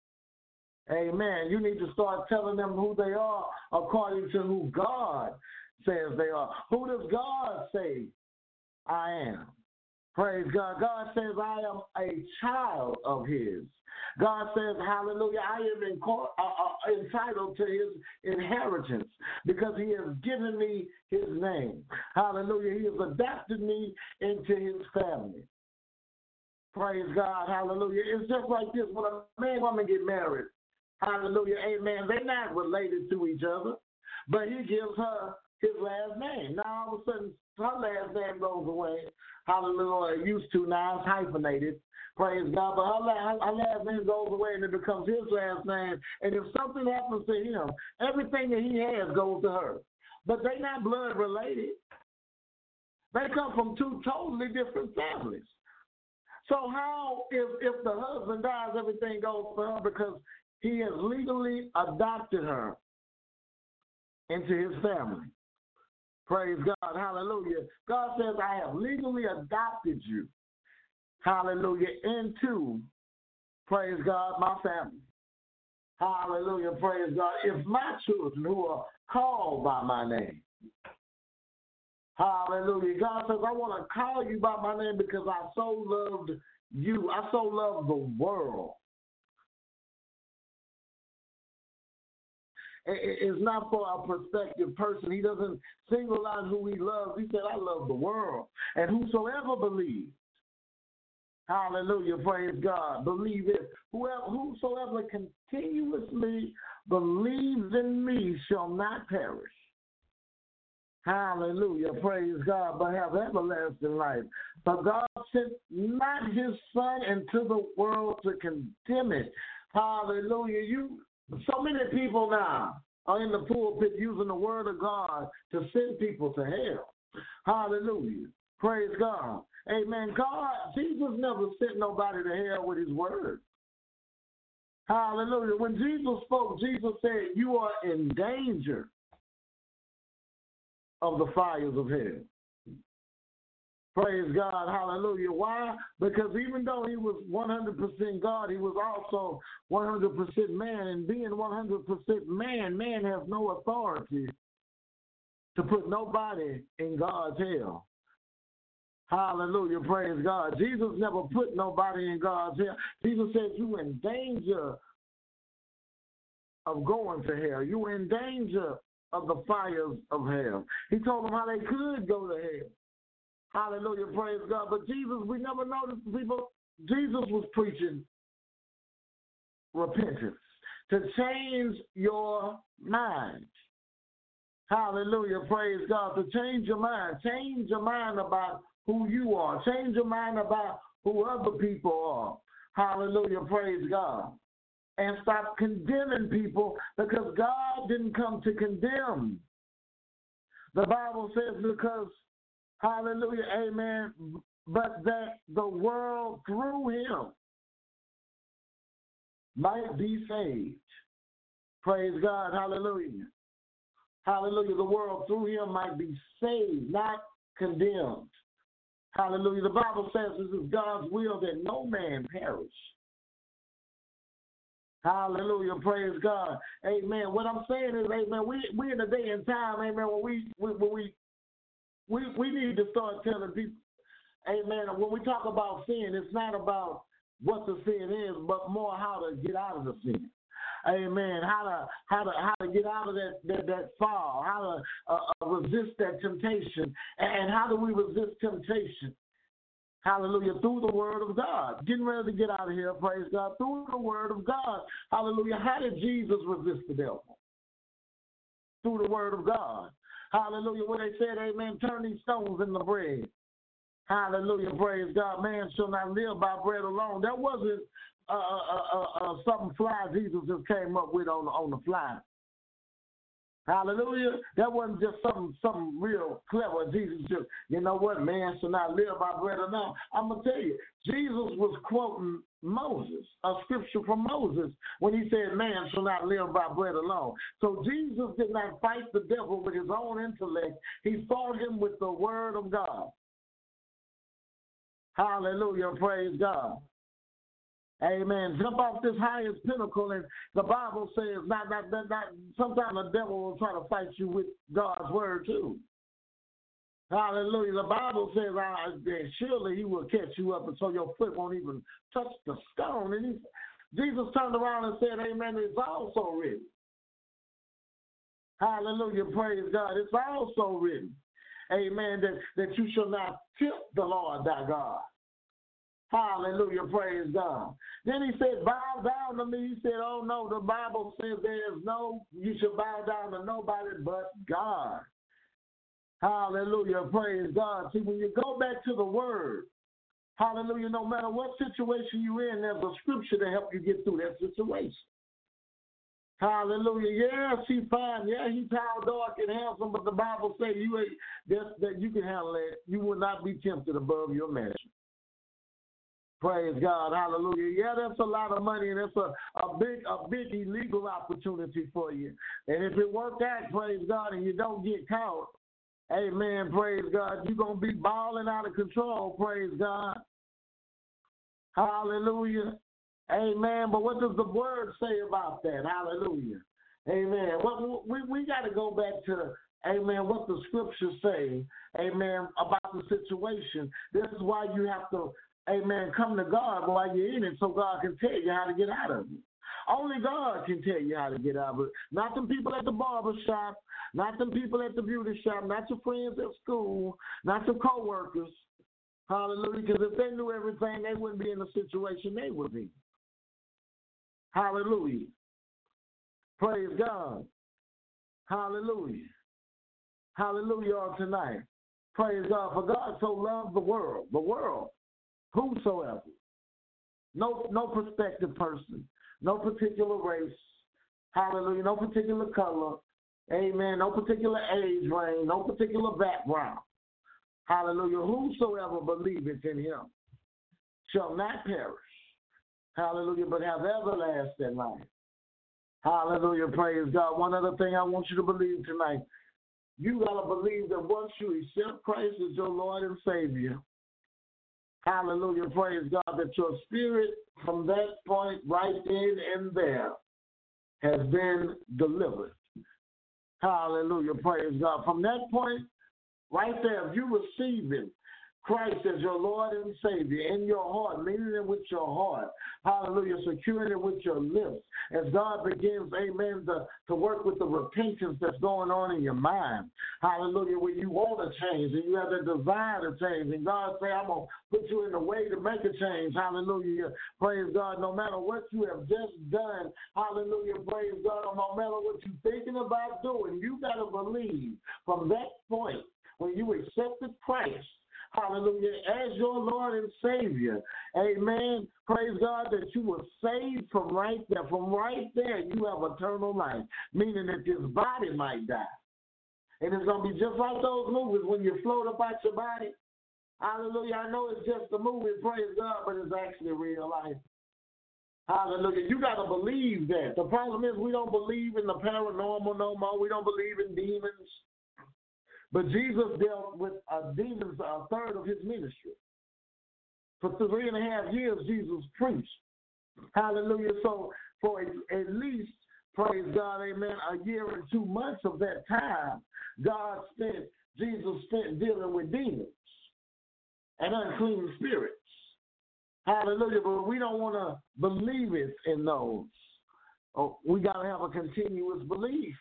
Amen. You need to start telling them who they are according to who God says they are. Who does God say I am? Praise God. God says I am a child of his. God says, hallelujah, I am in, uh, uh, entitled to his inheritance because he has given me his name. Hallelujah. He has adopted me into his family. Praise God. Hallelujah. It's just like this. When a man and woman get married, hallelujah, amen, they're not related to each other. but he gives her his last name. Now all of a sudden, her last name goes away. Hallelujah. It used to, now it's hyphenated. Praise God. But her, la- her last name goes away and it becomes his last name. And if something happens to him, everything that he has goes to her. But they're not blood related. They come from two totally different families. So how, if, if the husband dies, everything goes to her because he has legally adopted her into his family. Praise God. Hallelujah. God says, I have legally adopted you. Hallelujah. Into, praise God, my family. Hallelujah. Praise God. If my children who are called by my name. Hallelujah. God says, I want to call you by my name because I so loved you. I so love the world. It's not for a prospective person. He doesn't single out who he loves. He said, I love the world. And whosoever believes, hallelujah, praise God, believe it. Whoever, whosoever continuously believes in me shall not perish. Hallelujah, praise God, but have everlasting life. But God sent not his son into the world to condemn it. Hallelujah. You So many people now are in the pulpit using the word of God to send people to hell. Hallelujah. Praise God. Amen. God, Jesus never sent nobody to hell with his word. Hallelujah. When Jesus spoke, Jesus said, you are in danger of the fires of hell. Praise God. Hallelujah. Why? Because even though he was one hundred percent God, he was also one hundred percent man. And being one hundred percent man, man has no authority to put nobody in God's hell. Hallelujah. Praise God. Jesus never put nobody in God's hell. Jesus said you in danger of going to hell. You were in danger of the fires of hell. He told them how they could go to hell. Hallelujah, praise God. But Jesus, we never noticed people, Jesus was preaching repentance, to change your mind. Hallelujah, praise God, to change your mind. Change your mind about who you are. Change your mind about who other people are. Hallelujah, praise God. And stop condemning people because God didn't come to condemn. The Bible says because hallelujah, amen, but that the world through him might be saved. Praise God, hallelujah. Hallelujah, the world through him might be saved, not condemned. Hallelujah, the Bible says this is God's will that no man perish. Hallelujah, praise God, amen. What I'm saying is, amen, we, we in a day and time, amen, when we, when we We we need to start telling people, amen, when we talk about sin, it's not about what the sin is, but more how to get out of the sin. Amen. How to how to how to get out of that that, that fall, how to uh, uh, resist that temptation. And how do we resist temptation? Hallelujah, through the word of God. Getting ready to get out of here, praise God, through the word of God. Hallelujah. How did Jesus resist the devil? Through the word of God. Hallelujah. When they said, amen, turn these stones into bread. Hallelujah. Praise God. Man shall not live by bread alone. That wasn't uh, uh, uh, uh, something fly Jesus just came up with on, on the fly. Hallelujah. That wasn't just something, something real clever. Jesus just, you know what, man shall not live by bread alone. I'm going to tell you, Jesus was quoting Moses, a scripture from Moses, when he said, man shall not live by bread alone. So Jesus did not fight the devil with his own intellect. He fought him with the word of God. Hallelujah. Praise God. Amen. Jump off this highest pinnacle, and the Bible says not, not, not, not sometimes the devil will try to fight you with God's word too. Hallelujah. The Bible says, uh, surely he will catch you up, and so your foot won't even touch the stone. And he, Jesus turned around and said, amen, it's also written. Hallelujah. Praise God. It's also written. Amen. That, that you shall not tempt the Lord thy God. Hallelujah, praise God. Then he said, bow down to me. He said, oh no, the Bible says there is no, you should bow down to nobody but God. Hallelujah, praise God. See, when you go back to the word, hallelujah, no matter what situation you're in, there's a scripture to help you get through that situation. Hallelujah. Yes, he's fine. Yeah, he's tall, dark, and handsome, but the Bible says you ain't, that, that you can handle it. You will not be tempted above your measure. Praise God, hallelujah. Yeah, that's a lot of money, and it's a, a big, a big illegal opportunity for you. And if it worked out, praise God, and you don't get caught, amen, praise God, you're going to be balling out of control, praise God. Hallelujah. Amen. But what does the word say about that? Hallelujah. Amen. Well, we, we got to go back to, amen, what the scriptures say, amen, about the situation. This is why you have to, amen, come to God while you're in it so God can tell you how to get out of it. Only God can tell you how to get out of it. Not them people at the barber shop, not them people at the beauty shop, not your friends at school, not your co-workers. Hallelujah. Because if they knew everything, they wouldn't be in the situation they would be. Hallelujah. Praise God. Hallelujah. Hallelujah on tonight. Praise God. For God so loved the world, the world, whosoever. No, no prospective person, no particular race. Hallelujah. No particular color. Amen. No particular age range, no particular background. Hallelujah. Whosoever believeth in him shall not perish. Hallelujah, but have everlasting life. Hallelujah, praise God. One other thing I want you to believe tonight. You got to believe that once you accept Christ as your Lord and Savior, hallelujah, praise God, that your spirit from that point right in and there has been delivered. Hallelujah, praise God. From that point right there, if you receive Him, Christ as your Lord and Savior in your heart, meaning it with your heart, hallelujah, securing it with your lips, as God begins, amen, to, to work with the repentance that's going on in your mind, hallelujah, when you want to change and you have the desire to change, and God say, I'm going to put you in the way to make a change, hallelujah, praise God, no matter what you have just done, hallelujah, praise God, no matter what you're thinking about doing, you got to believe from that point when you accepted Christ, hallelujah, as your Lord and Savior, amen, praise God, that you were saved from right there. From right there, you have eternal life, meaning that this body might die. And it's going to be just like those movies when you float up out your body. Hallelujah, I know it's just a movie, praise God, but it's actually real life. Hallelujah, you got to believe that. The problem is we don't believe in the paranormal no more. We don't believe in demons. But Jesus dealt with uh, demons a third of his ministry. For three and a half years, Jesus preached. Hallelujah. So for at least, praise God, amen, a year and two months of that time, God spent, Jesus spent dealing with demons and unclean spirits. Hallelujah. But we don't want to believe it in those. Oh, we got to have a continuous belief.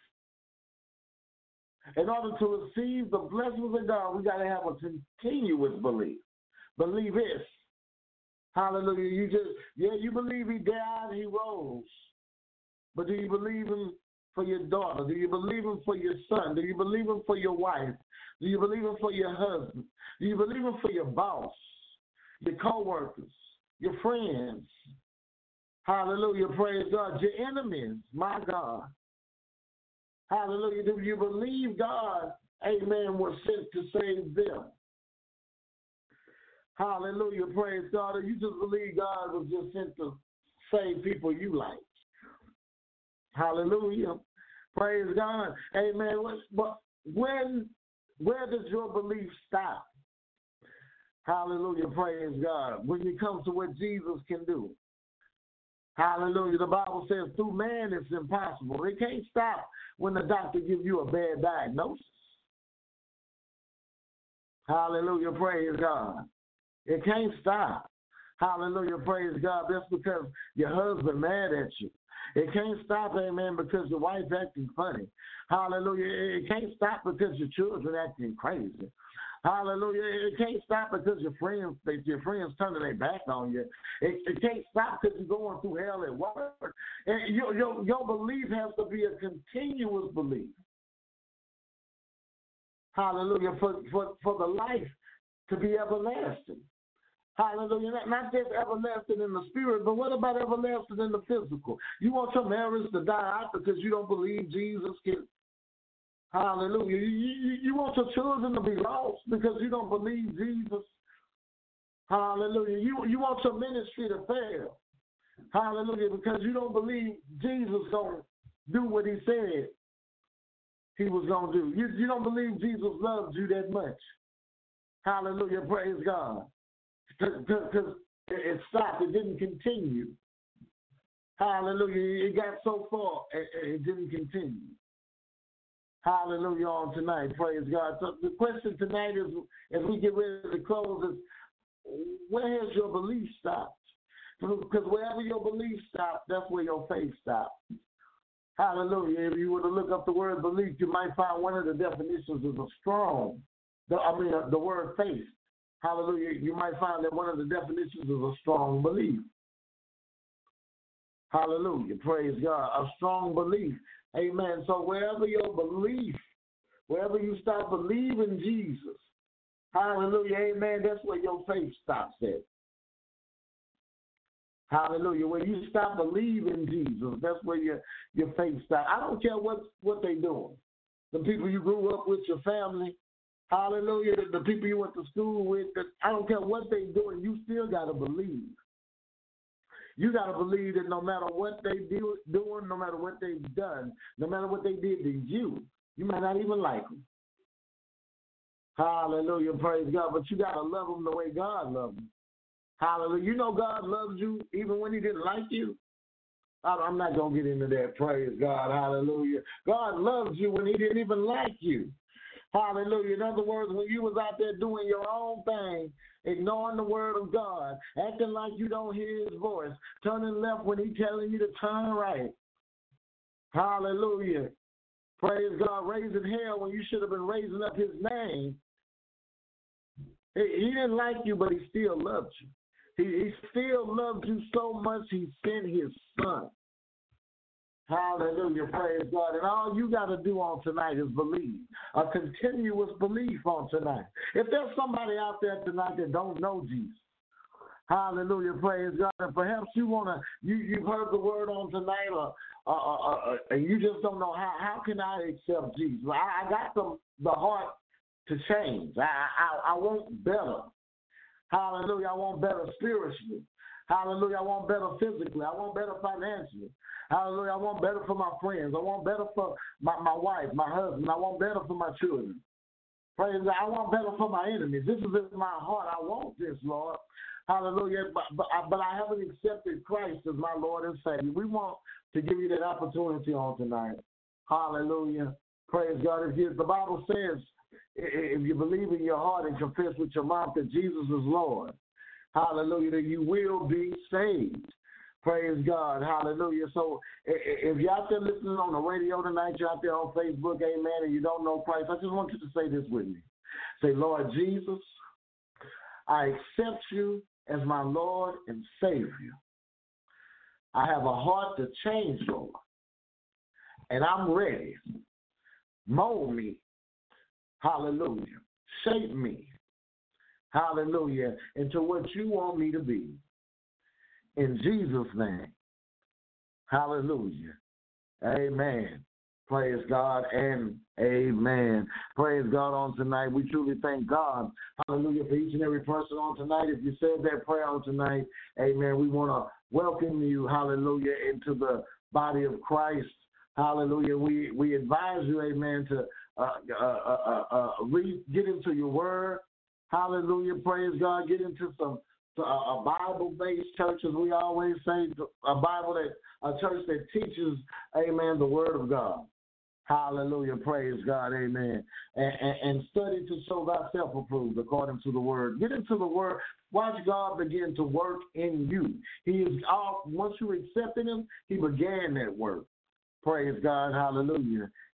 In order to receive the blessings of God, we got to have a continuous belief. Believe this. Hallelujah. You just, yeah, you believe he died, he rose. But do you believe him for your daughter? Do you believe him for your son? Do you believe him for your wife? Do you believe him for your husband? Do you believe him for your boss, your co-workers, your friends? Hallelujah. Praise God. Your enemies, my God. Hallelujah. Do you believe God, amen, was sent to save them? Hallelujah. Praise God. Or you just believe God was just sent to save people you like? Hallelujah. Praise God. Amen. But when, where does your belief stop? Hallelujah. Praise God. When it comes to what Jesus can do. Hallelujah. The Bible says through man it's impossible. It can't stop when the doctor gives you a bad diagnosis. Hallelujah. Praise God. It can't stop. Hallelujah. Praise God. That's because your husband mad at you. It can't stop, amen, because your wife acting funny. Hallelujah. It can't stop because your children acting crazy. Hallelujah. It can't stop because your friends, your friends turning their back on you. It, it can't stop because you're going through hell at work. And your, your, your belief has to be a continuous belief. Hallelujah. For, for, for the life to be everlasting. Hallelujah. Not, not just everlasting in the spirit, but what about everlasting in the physical? You want your marriage to die out because you don't believe Jesus can. Hallelujah. You, you, you want your children to be lost because you don't believe Jesus. Hallelujah. You, you want your ministry to fail. Hallelujah. Because you don't believe Jesus going to do what he said he was going to do. You, you don't believe Jesus loves you that much. Hallelujah. Praise God. Because it stopped. It didn't continue. Hallelujah. It got so far, it, it didn't continue. Hallelujah on tonight. Praise God. So the question tonight is, as we get ready to close, is where has your belief stopped? Because wherever your belief stops, that's where your faith stops. Hallelujah. If you were to look up the word belief, you might find one of the definitions is a strong, the, I mean, the word faith. Hallelujah. You might find that one of the definitions is a strong belief. Hallelujah. Praise God. A strong belief. Amen. So wherever your belief, wherever you start believing Jesus, hallelujah, amen, that's where your faith stops at. Hallelujah. When you stop believing Jesus, that's where your, your faith stops. I don't care what, what they're doing. The people you grew up with, your family, hallelujah, the people you went to school with, I don't care what they're doing, you still got to believe. You got to believe that no matter what they do, doing, no matter what they've done, no matter what they did to you, you might not even like them. Hallelujah, praise God. But you got to love them the way God loves them. Hallelujah. You know God loves you even when he didn't like you. I'm not going to get into that, praise God. Hallelujah. God loves you when he didn't even like you. Hallelujah. In other words, when you was out there doing your own thing, ignoring the word of God, acting like you don't hear his voice, turning left when he's telling you to turn right. Hallelujah. Praise God. Raising hell when you should have been raising up his name. He didn't like you, but he still loved you. He, he still loved you so much he sent his son. Hallelujah, praise God. And all you got to do on tonight is believe. A continuous belief on tonight. If there's somebody out there tonight that don't know Jesus, hallelujah, praise God, and perhaps you want to, you, you've heard the word on tonight, or, uh, uh, uh, and you just don't know how, how can I accept Jesus? I, I got the, the heart to change. I, I, I want better. Hallelujah, I want better spiritually. Hallelujah, I want better physically. I want better financially. Hallelujah, I want better for my friends. I want better for my, my wife, my husband. I want better for my children. Praise God, I want better for my enemies. This is in my heart. I want this, Lord. Hallelujah, but, but, I, but I haven't accepted Christ as my Lord and Savior. We want to give you that opportunity on tonight. Hallelujah. Praise God. If you, the Bible says, if you believe in your heart and confess with your mouth that Jesus is Lord, hallelujah, that you will be saved. Praise God. Hallelujah. So if you're out there listening on the radio tonight, you're out there on Facebook, amen, and you don't know Christ, I just want you to say this with me. Say, Lord Jesus, I accept you as my Lord and Savior. I have a heart to change, Lord, and I'm ready. Mold me. Hallelujah. Shape me. Hallelujah. Into what you want me to be. In Jesus' name. Hallelujah. Amen. Praise God and amen. Praise God on tonight. We truly thank God. Hallelujah for each and every person on tonight. If you said that prayer on tonight, amen, we want to welcome you, hallelujah, into the body of Christ. Hallelujah. We we advise you, amen, to uh, uh, uh, uh, read, get into your word. Hallelujah. Praise God. Get into some uh, a Bible-based church, as we always say, a Bible that a church that teaches, amen, the word of God. Hallelujah. Praise God. Amen. And, and, and study to show thyself approved according to the word. Get into the word. Watch God begin to work in you. He is all, once you accepted him, he began that work. Praise God. Hallelujah.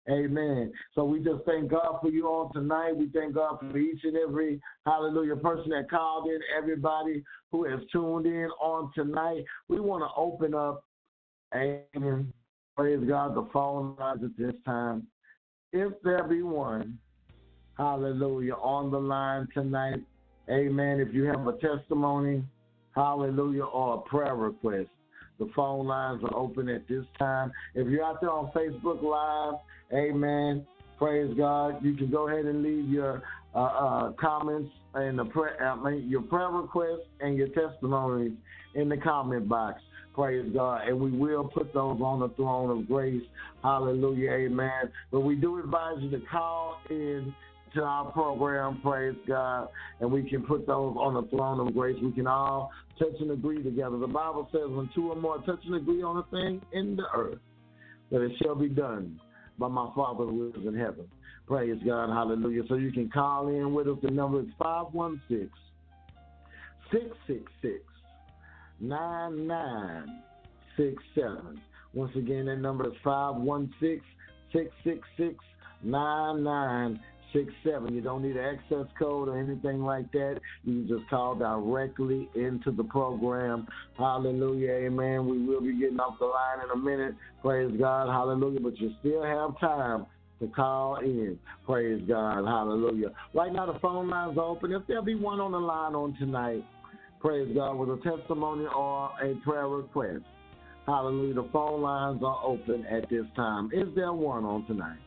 Amen. So we just thank God for you all tonight. We thank God for each and every, hallelujah, person that called in, everybody who has tuned in on tonight. We want to open up, amen, praise God, the phone lines at this time. If there be one, hallelujah, on the line tonight, amen, if you have a testimony, hallelujah, or a prayer request, the phone lines are open at this time. If you're out there on Facebook Live, amen, praise God, you can go ahead and leave your uh, uh, comments and the prayer, I mean, your prayer requests and your testimonies in the comment box. Praise God. And we will put those on the throne of grace. Hallelujah. Amen. But we do advise you to call in to our program, praise God, and we can put those on the throne of grace. We can all touch and agree together. The Bible says when two or more touch and agree on a thing in the earth, that it shall be done by my Father who is in heaven. Praise God. Hallelujah. So you can call in with us. The number is five one six, six six six, nine nine six seven. Once again, that number is five one six, six six six, nine nine six seven. You don't need an access code or anything like that. You can just call directly into the program. Hallelujah. Amen. We will be getting off the line in a minute. Praise God. Hallelujah. But you still have time to call in. Praise God. Hallelujah. Right now the phone lines are open. If there be one on the line on tonight, praise God, with a testimony or a prayer request, hallelujah, the phone lines are open at this time. Is there one on tonight?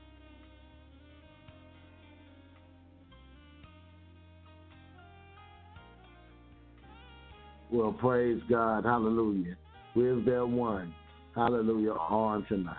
Well, praise God. Hallelujah. Is there one? Hallelujah. On tonight.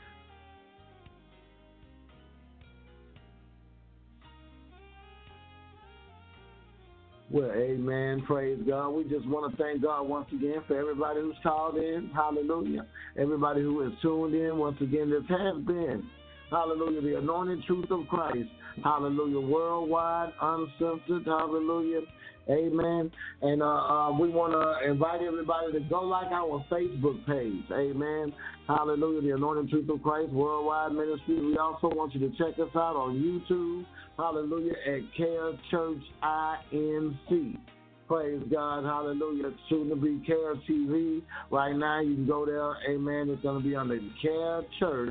Well, amen. Praise God. We just want to thank God once again for everybody who's called in. Hallelujah. Everybody who has tuned in. Once again, this has been, hallelujah, the anointed truth of Christ. Hallelujah. Worldwide, uncensored. Hallelujah. Amen. And uh, uh, we want to invite everybody to go like our Facebook page. Amen. Hallelujah. The Anointed Truth of Christ Worldwide Ministry. We also want you to check us out on YouTube. Hallelujah. At Care Church I N C. Praise God. Hallelujah. It's soon to be Care T V. Right now you can go there. Amen. It's going to be on the Care Church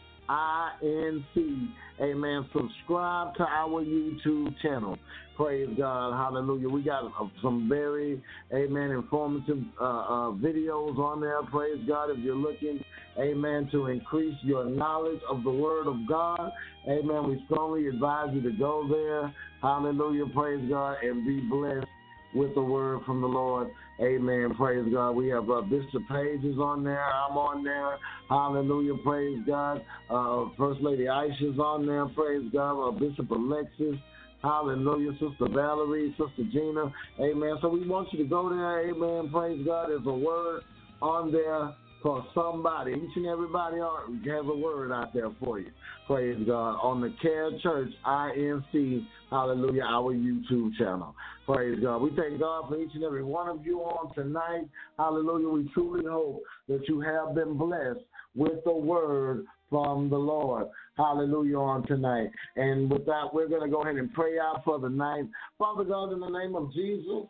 I N C. Amen. Subscribe to our YouTube channel. Praise God. Hallelujah. We got uh, some very, amen, informative uh, uh, videos on there. Praise God. If you're looking, amen, to increase your knowledge of the Word of God, amen, we strongly advise you to go there. Hallelujah. Praise God. And be blessed with the word from the Lord. Amen. Praise God. We have uh, Bishop Page is on there. I'm on there. Hallelujah. Praise God. Uh, First Lady Aisha's on there. Praise God. Uh, Bishop Alexis. Hallelujah. Sister Valerie. Sister Gina. Amen. So we want you to go there. Amen. Praise God. There's a word on there for somebody. Each and everybody has a word out there for you. Praise God. On the Care Church I N C. Hallelujah. Our YouTube channel. Praise God. We thank God for each and every one of you on tonight. Hallelujah. We truly hope that you have been blessed with the word from the Lord. Hallelujah on tonight. And with that, we're going to go ahead and pray out for the night. Father God, in the name of Jesus,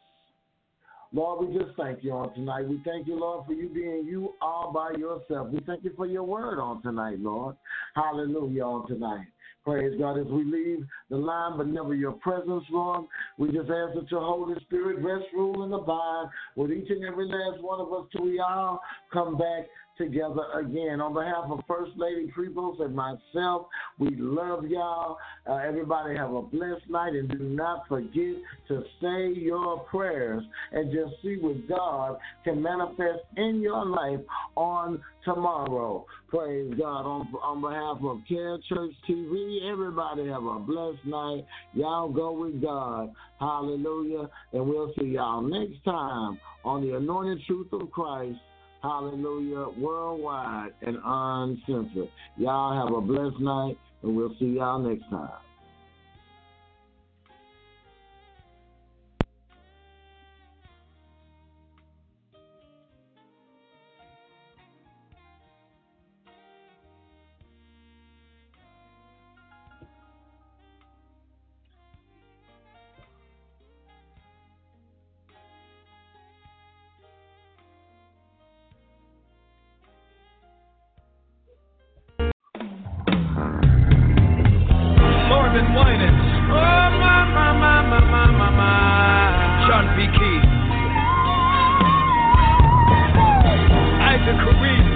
Lord, we just thank you on tonight. We thank you, Lord, for you being you all by yourself. We thank you for your word on tonight, Lord. Hallelujah on tonight. Praise God. As we leave the line, but never your presence, Lord, we just ask that your Holy Spirit rest, rule, and abide with each and every last one of us till we all come back together again. On behalf of First Lady Prevost and myself, we love y'all. Uh, everybody have a blessed night, and do not forget to say your prayers and just see what God can manifest in your life on tomorrow. Praise God. On, on behalf of Care Church T V, everybody have a blessed night. Y'all go with God. Hallelujah. And we'll see y'all next time on the Anointed Truth of Christ. Hallelujah, worldwide and uncensored. Y'all have a blessed night, and we'll see y'all next time. my, my, my, my, my, my, my. Sean P. Key. Isaac Kareem.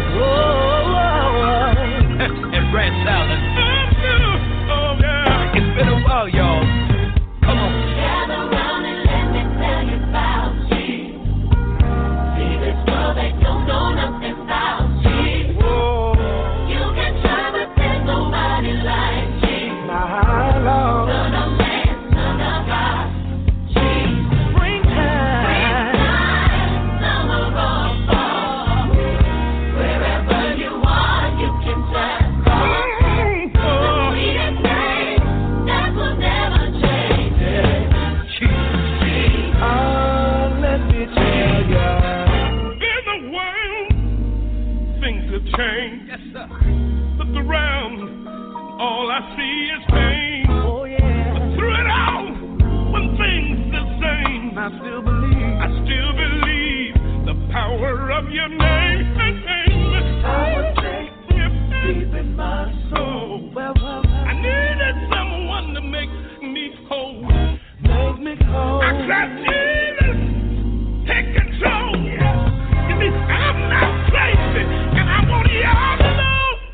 Whoa. And Brad Salad. Oh, yeah. It's been a while, y'all. Come on. Gather round and let me tell you about Jesus. See this world, they don't know nothing about Jesus. Whoa. You can try, but there's nobody like Jesus. My Lord. Son of man, son of God. Jesus. Springtime. Summer or fall. Wherever you are, you can just go. Oh. Sweetest name, that will never change. Jesus. Oh, let me tell ya. In the world, things have changed. Yes, sir. Look around, all I see is pain. Oh, yeah. But through it all, when things the same, I still believe. I still believe the power of your name. I would take deep in my soul. Well, well, well. I needed someone to make me whole. Make me whole. I said, Jesus, take control. You see, I'm not crazy, and I want y'all to know.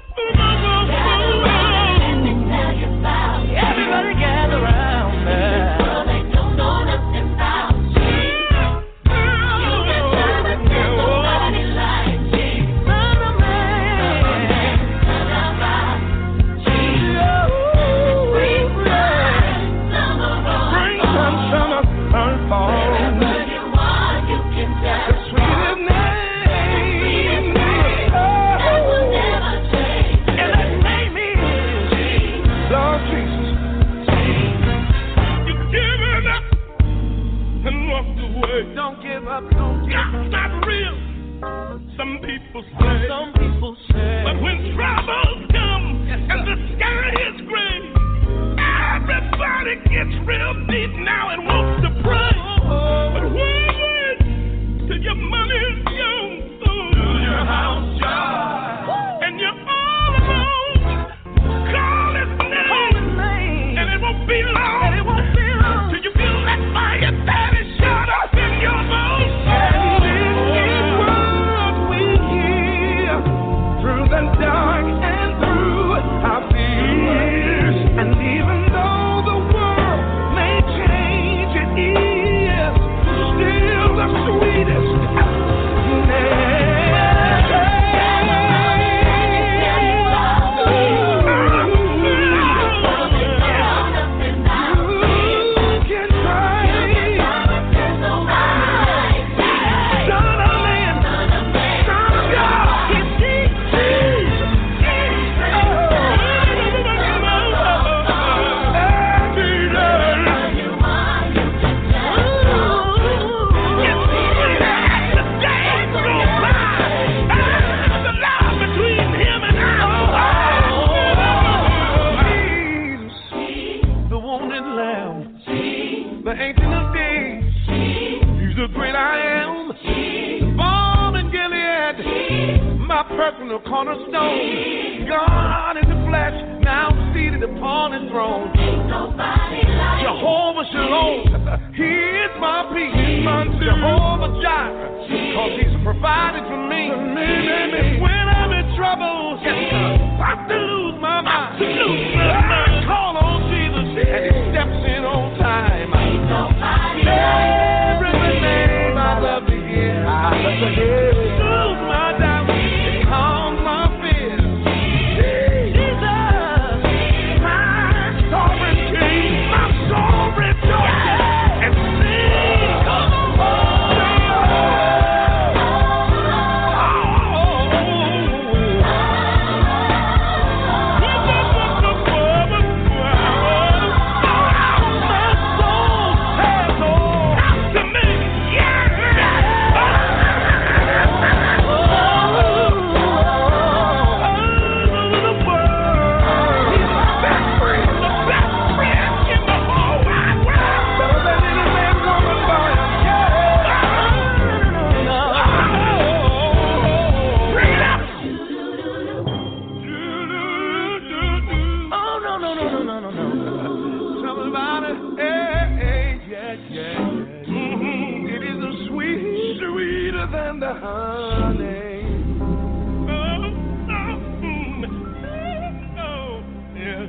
Everybody gather round. Well, they don't know nothing about Jesus. You can try, but there's nobody like Jesus. Son of man, son of God. Jesus. Springtime, summer or Springtime, summer, or fall. wherever you are, you can just The sweetest name. that will never change. And that name is Lord Jesus. You've given up and walked away. Don't give up, don't give up. God's not real. Some people say. Some people say. But when troubles come and the sky is gray, everybody gets real deep now and wants to pray. But wait till your money is gone, till your house job, and you're all alone. Call his name, and it won't be long. And it won't be long till you feel that fire that is shut up in your bones. And this is what we hear through the dark and through our fears. And even though the world may change, it is still the sweetest personal cornerstone. God in the flesh, now seated upon his throne. Jehovah Shalom, he is my peace. Jehovah Jireh, cause he's provided for me. And when I'm in trouble, I lose my mind. I call on Jesus, and he steps in on time. Every name I love to hear, I love to hear. Lose my doubt. Calm my fears. Jesus, my sovereign King. than the honey. Oh, oh, mm, oh, yeah.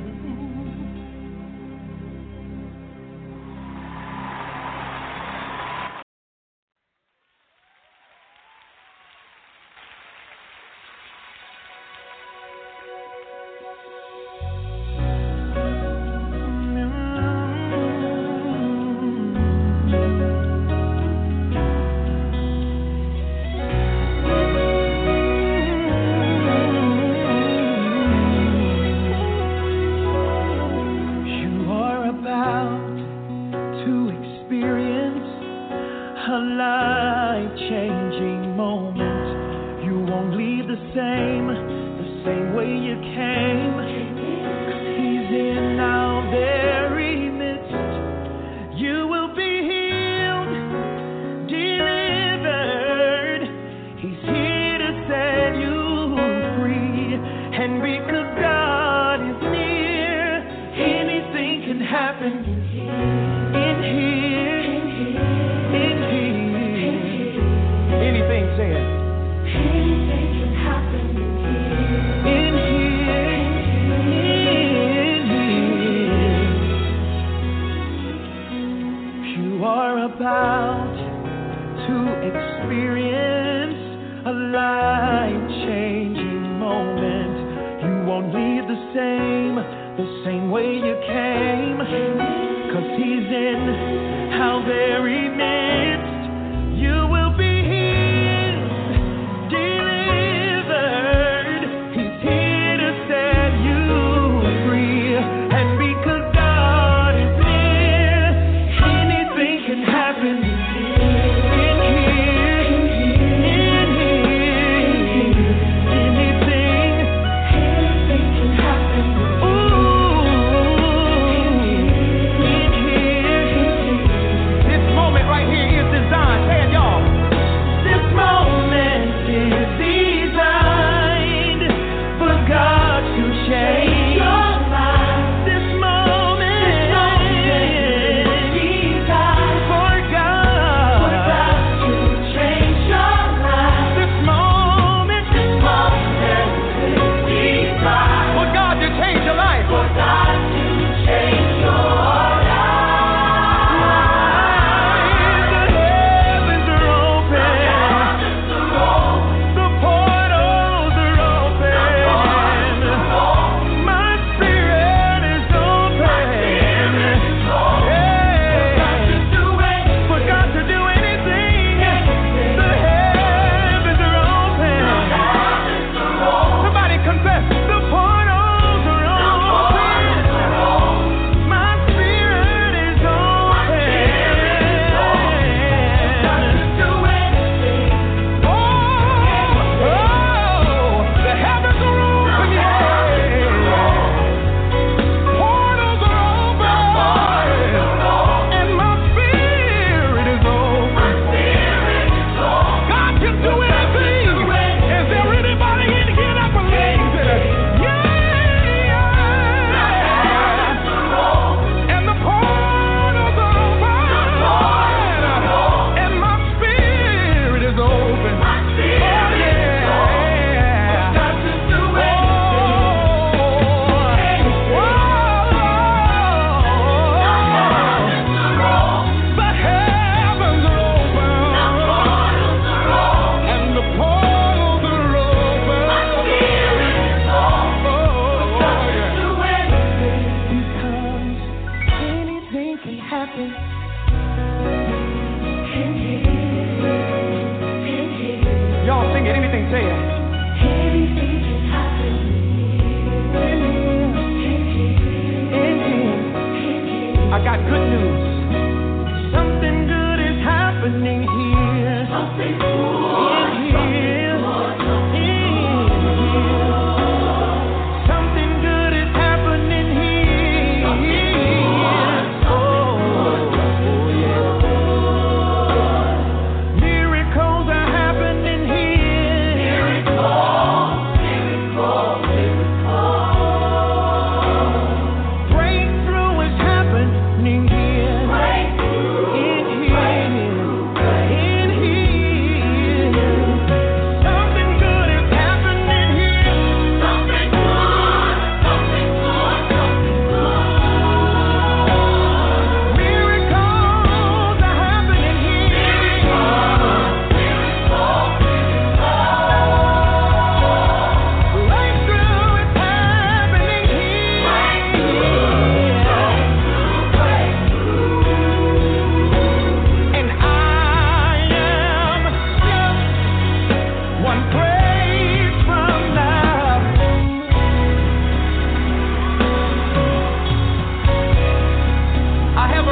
Breakthrough is happening here.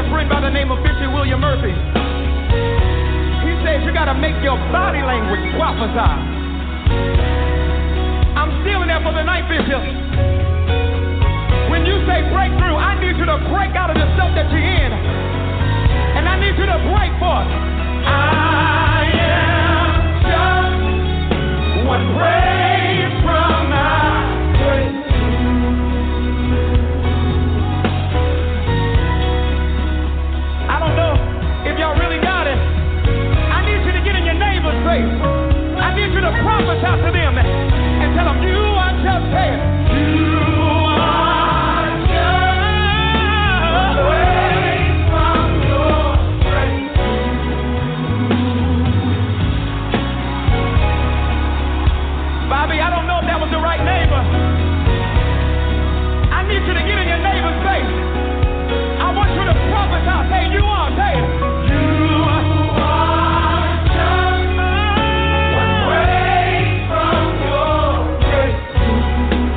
dear friend by the name of Bishop William Murphy. He says you got to make your body language prophesy. I'm stealing that for the night, Bishop. When you say breakthrough, I need you to break out of the stuff that you're in. And I need you to break forth. I am just one praise from my breakthrough. I don't know if y'all really got it. I need you to get in your neighbor's face. I need you to prophesy to them and tell them you are just saying, you are just away from your breakthrough. Bobby, I don't know if that was the right neighbor. I need you to get in your neighbor's face. I want you to prophesy, say you are, say it. You are just one way from your breakthrough.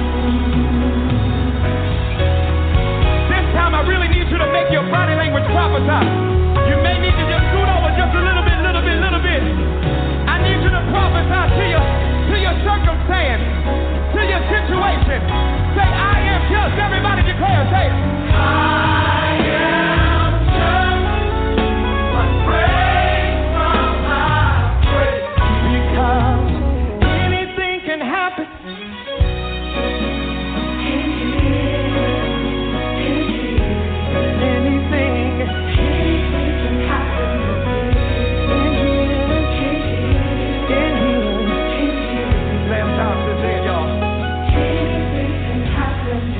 This time I really need you to make your body language prophesy. You may need to just scoot over just a little bit, little bit, little bit. I need you to prophesy to your, to your circumstance, to your situation. Say, I am just. Everybody declare, say it. I am just one praise from my breakthrough. Because anything can happen. Anything, anything can happen. In here, in here. Last time to say it, y'all. Anything can happen to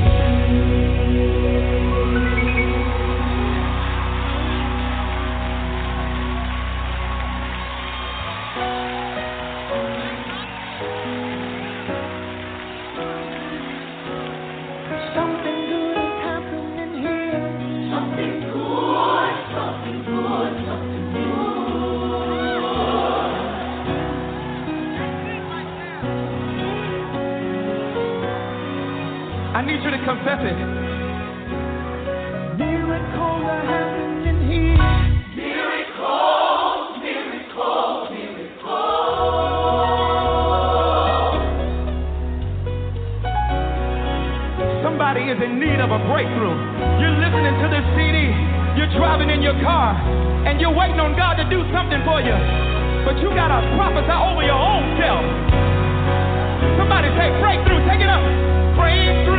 something good is happening here. Something good, something good, something good. I need you to confess it. Miracles are happening here. Miracles, miracles, miracles. Somebody is in need of a breakthrough. You're listening to this C D. You're driving in your car, and you're waiting on God to do something for you. But you gotta prophesy over your own self. Somebody say breakthrough. Take it up. Breakthrough.